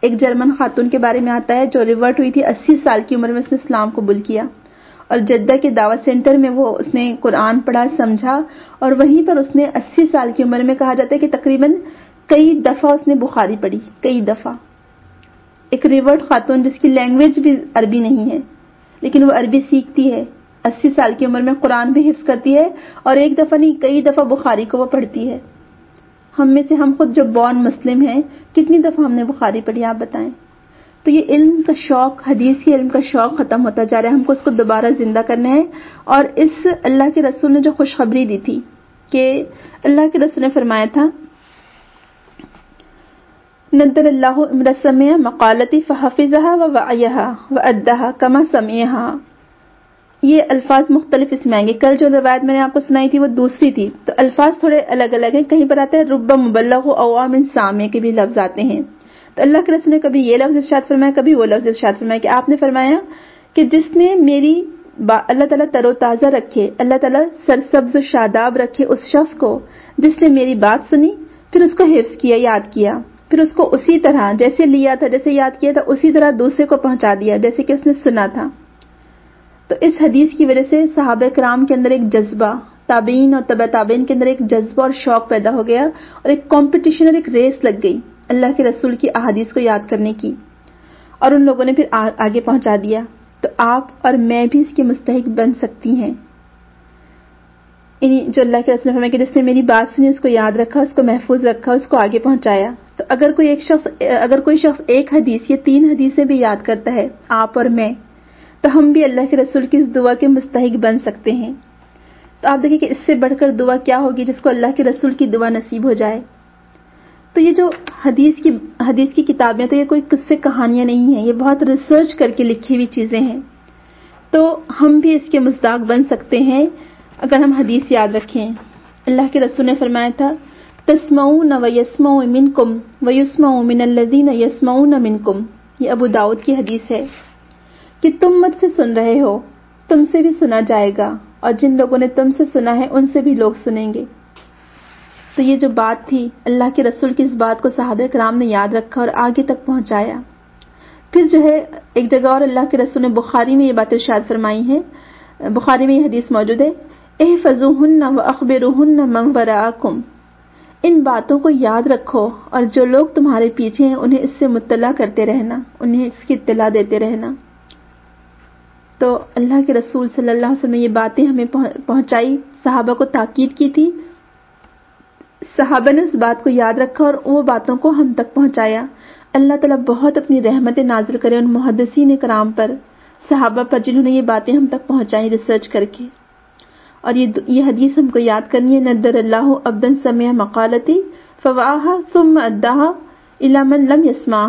ایک جرمن خاتون کے بارے میں آتا ہے جو ریورٹ ہوئی تھی، 80 سال کی عمر میں اس نے اسلام قبول کیا، اور جدہ کے دعوت سینٹر میں وہ اس نے قرآن پڑھا، سمجھا، اور وہیں پر اس نے 80 سال کی عمر میں کہا جاتا ہے کہ تقریباً کئی دفعہ اس نے بخاری پڑھی، کئی دفعہ۔ ایک ریورٹ خاتون جس کی لینگویج بھی عربی نہیں ہے لیکن وہ عربی سیکھتی ہے، 80 سال کی عمر میں قرآن بھی حفظ کرتی ہے، اور ایک دفعہ نہیں کئی دفعہ بخاری کو وہ پڑھتی ہے۔ ہم میں سے ہم خود جو بورن مسلم ہیں کتنی دفعہ ہم نے بخاری پڑھی، آپ بتائیں۔ تو یہ علم کا شوق، حدیث کے علم کا شوق ختم ہوتا جا رہا ہے، ہم کو اس کو دوبارہ زندہ کرنا ہے۔ اور اس اللہ کے رسول نے جو خوشخبری دی تھی کہ اللہ کے رسول نے فرمایا تھا، نذر اللہ امرأ سمع مقالتی فحفظها ووعیها واداها كما سمعها، یہ الفاظ مختلف اس میں آئیں گے۔ کل جو روایت میں نے آپ کو سنائی تھی وہ دوسری تھی، تو الفاظ تھوڑے الگ الگ ہیں، کہیں پر آتا ہے رب مبلغ اوعى من سامع کے بھی لفظ آتے ہیں۔ تو اللہ کے رسول نے کبھی یہ لفظ ارشاد فرمایا، کبھی وہ لفظ ارشاد فرمایا کہ آپ نے فرمایا کہ جس نے میری اللہ تعالیٰ تر و تازہ رکھے، اللہ تعالیٰ سرسبز و شاداب رکھے اس شخص کو جس نے میری بات سنی، پھر اس کو حفظ کیا، یاد کیا، پھر اس کو اسی طرح جیسے لیا تھا، جیسے یاد کیا تھا، اسی طرح دوسرے کو پہنچا دیا جیسے کہ اس نے سنا تھا۔ تو اس حدیث کی وجہ سے صحابہ کرام کے اندر ایک جذبہ، تابعین اور تبع تابعین کے اندر ایک جذبہ اور شوق پیدا ہو گیا، اور ایک کمپٹیشن اور ایک ریس لگ گئی اللہ کے رسول کی احادیث کو یاد کرنے کی، اور ان لوگوں نے پھر آگے پہنچا دیا۔ تو آپ اور میں بھی اس کے مستحق بن سکتی ہیں، جو اللہ کے رسول نے فرمایا کہ جس نے میری بات سنی، اس کو یاد رکھا، اس کو محفوظ رکھا، اس کو آگے پہنچایا۔ تو اگر کوئی شخص ایک حدیث یا 3 حدیثیں بھی یاد کرتا ہے، آپ اور میں، تو ہم بھی اللہ کے رسول کی اس دعا کے مستحق بن سکتے ہیں۔ تو آپ دیکھیں کہ اس سے بڑھ کر دعا کیا ہوگی جس کو اللہ کے رسول کی دعا نصیب ہو جائے۔ تو یہ جو حدیث کی کتابیں، تو یہ کوئی قصے کہانیاں نہیں ہیں، یہ بہت ریسرچ کر کے لکھی ہوئی چیزیں ہیں۔ تو ہم بھی اس کے مصداق بن سکتے ہیں اگر ہم حدیث یاد رکھیں۔ اللہ کے رسول نے فرمایا تھا، تسمعون ویسمع منکم ویسمع من الذین یسمعون منکم، یہ ابو داؤد کی حدیث ہے کہ تم مجھ سے سن رہے ہو، تم سے بھی سنا جائے گا، اور جن لوگوں نے تم سے سنا ہے ان سے بھی لوگ سنیں گے۔ تو یہ جو بات تھی، اللہ کے رسول کی اس بات کو صحابہ کرام نے یاد رکھا اور آگے تک پہنچایا۔ پھر جو ہے ایک جگہ اور اللہ کے رسول نے بخاری میں یہ بات ارشاد فرمائی ہے، بخاری میں یہ حدیث موجود ہے، احفظوہن واخبروہن من وراءکم، ان باتوں کو یاد رکھو اور جو لوگ تمہارے پیچھے ہیں انہیں اس سے مطلع کرتے رہنا، انہیں اس کی اطلاع دیتے رہنا۔ تو اللہ کے رسول صلی اللہ علیہ وسلم نے یہ باتیں ہمیں پہنچائی، صحابہ کو تاکید کی تھی، صحابہ نے اس بات کو یاد رکھا اور وہ باتوں کو ہم تک پہنچایا۔ اللہ تعالیٰ بہت اپنی رحمت نازل کرے ان محدثین کرام پر، صحابہ پر، جنہوں نے یہ باتیں ہم تک پہنچائی ریسرچ کر کے۔ اور یہ حدیث ہم کو یاد کرنی ہے، نذر اللہ عبدا سمع مقالتی فوعاها ثم اداها الى من لم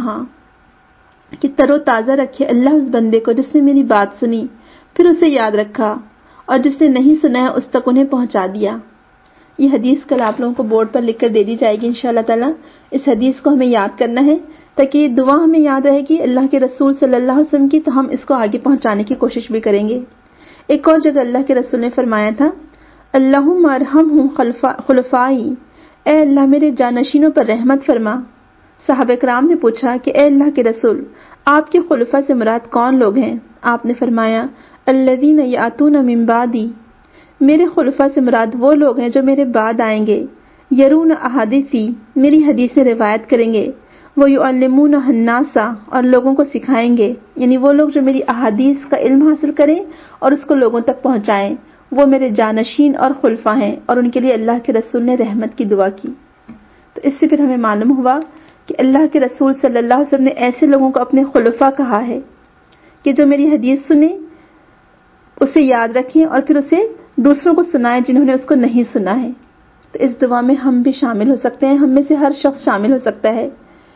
يسمعها، کہ تر و تازہ رکھے اللہ اس بندے کو جس نے میری بات سنی، پھر اسے یاد رکھا، اور جس نے نہیں سنا ہے اس تک انہیں پہنچا دیا۔ یہ حدیث کل آپ لوگوں کو بورڈ پر لکھ کر دے دی جائے گی انشاءاللہ تعالیٰ۔ اس حدیث کو ہمیں یاد کرنا ہے تاکہ یہ دعا ہمیں یاد رہے گی اللہ کے رسول صلی اللہ علیہ وسلم کی، تو ہم اس کو آگے پہنچانے کی کوشش بھی کریں گے۔ ایک اور جگہ اللہ کے رسول نے فرمایا تھا، اللہم ارحمہم خلفائی، اے اللہ میرے جانشینوں پر رحمت فرما۔ صحابہ کرام نے پوچھا کہ اے اللہ کے رسول، آپ کے خلفاء سے مراد کون لوگ ہیں؟ آپ نے فرمایا، الذین یاتون من بعدی، میرے خلفاء سے مراد وہ لوگ ہیں جو میرے بعد آئیں گے، یرون احادیثی، میری حدیثیں روایت کریں گے، ویعلمون الناس، اور لوگوں کو سکھائیں گے، یعنی وہ لوگ جو میری احادیث کا علم حاصل کریں اور اس کو لوگوں تک پہنچائیں، وہ میرے جانشین اور خلفاء ہیں، اور ان کے لیے اللہ کے رسول نے رحمت کی دعا کی۔ تو اس سے پھر ہمیں معلوم ہوا کہ اللہ کے رسول صلی اللہ علیہ وسلم نے ایسے لوگوں کو اپنے خلفاء کہا ہے کہ جو میری حدیث سنیں، اسے یاد رکھیں اور پھر اسے دوسروں کو سنائیں جنہوں نے اس کو نہیں سنا ہے۔ تو اس دعا میں ہم بھی شامل ہو سکتے ہیں، ہم میں سے ہر شخص شامل ہو سکتا ہے۔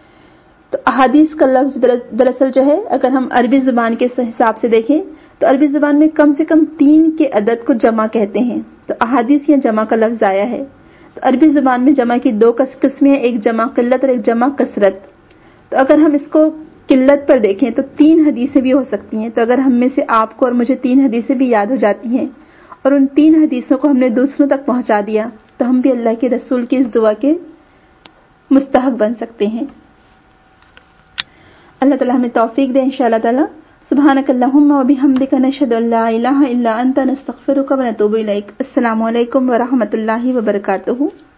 تو احادیث کا لفظ دراصل جو ہے، اگر ہم عربی زبان کے حساب سے دیکھیں تو عربی زبان میں کم سے کم 3 کے عدد کو جمع کہتے ہیں، تو احادیث یا جمع کا لفظ آیا ہے۔ تو عربی زبان میں جمع کی 2 قسمیں ہیں، ایک جمع قلت اور ایک جمع کثرت۔ تو اگر ہم اس کو قلت پر دیکھیں تو 3 حدیثیں بھی ہو سکتی ہیں۔ تو اگر ہم میں سے آپ کو اور مجھے 3 حدیثیں بھی یاد ہو جاتی ہیں اور ان 3 حدیثوں کو ہم نے دوسروں تک پہنچا دیا، تو ہم بھی اللہ کے رسول کی اس دعا کے مستحق بن سکتے ہیں۔ اللہ تعالیٰ ہمیں توفیق دے انشاءاللہ تعالیٰ. سبحانک اللہم و بحمدک نشہد ان لا الہ الا انت نستغفرک و نتوب الیک. السلام علیکم ورحمۃ اللہ وبرکاتہ.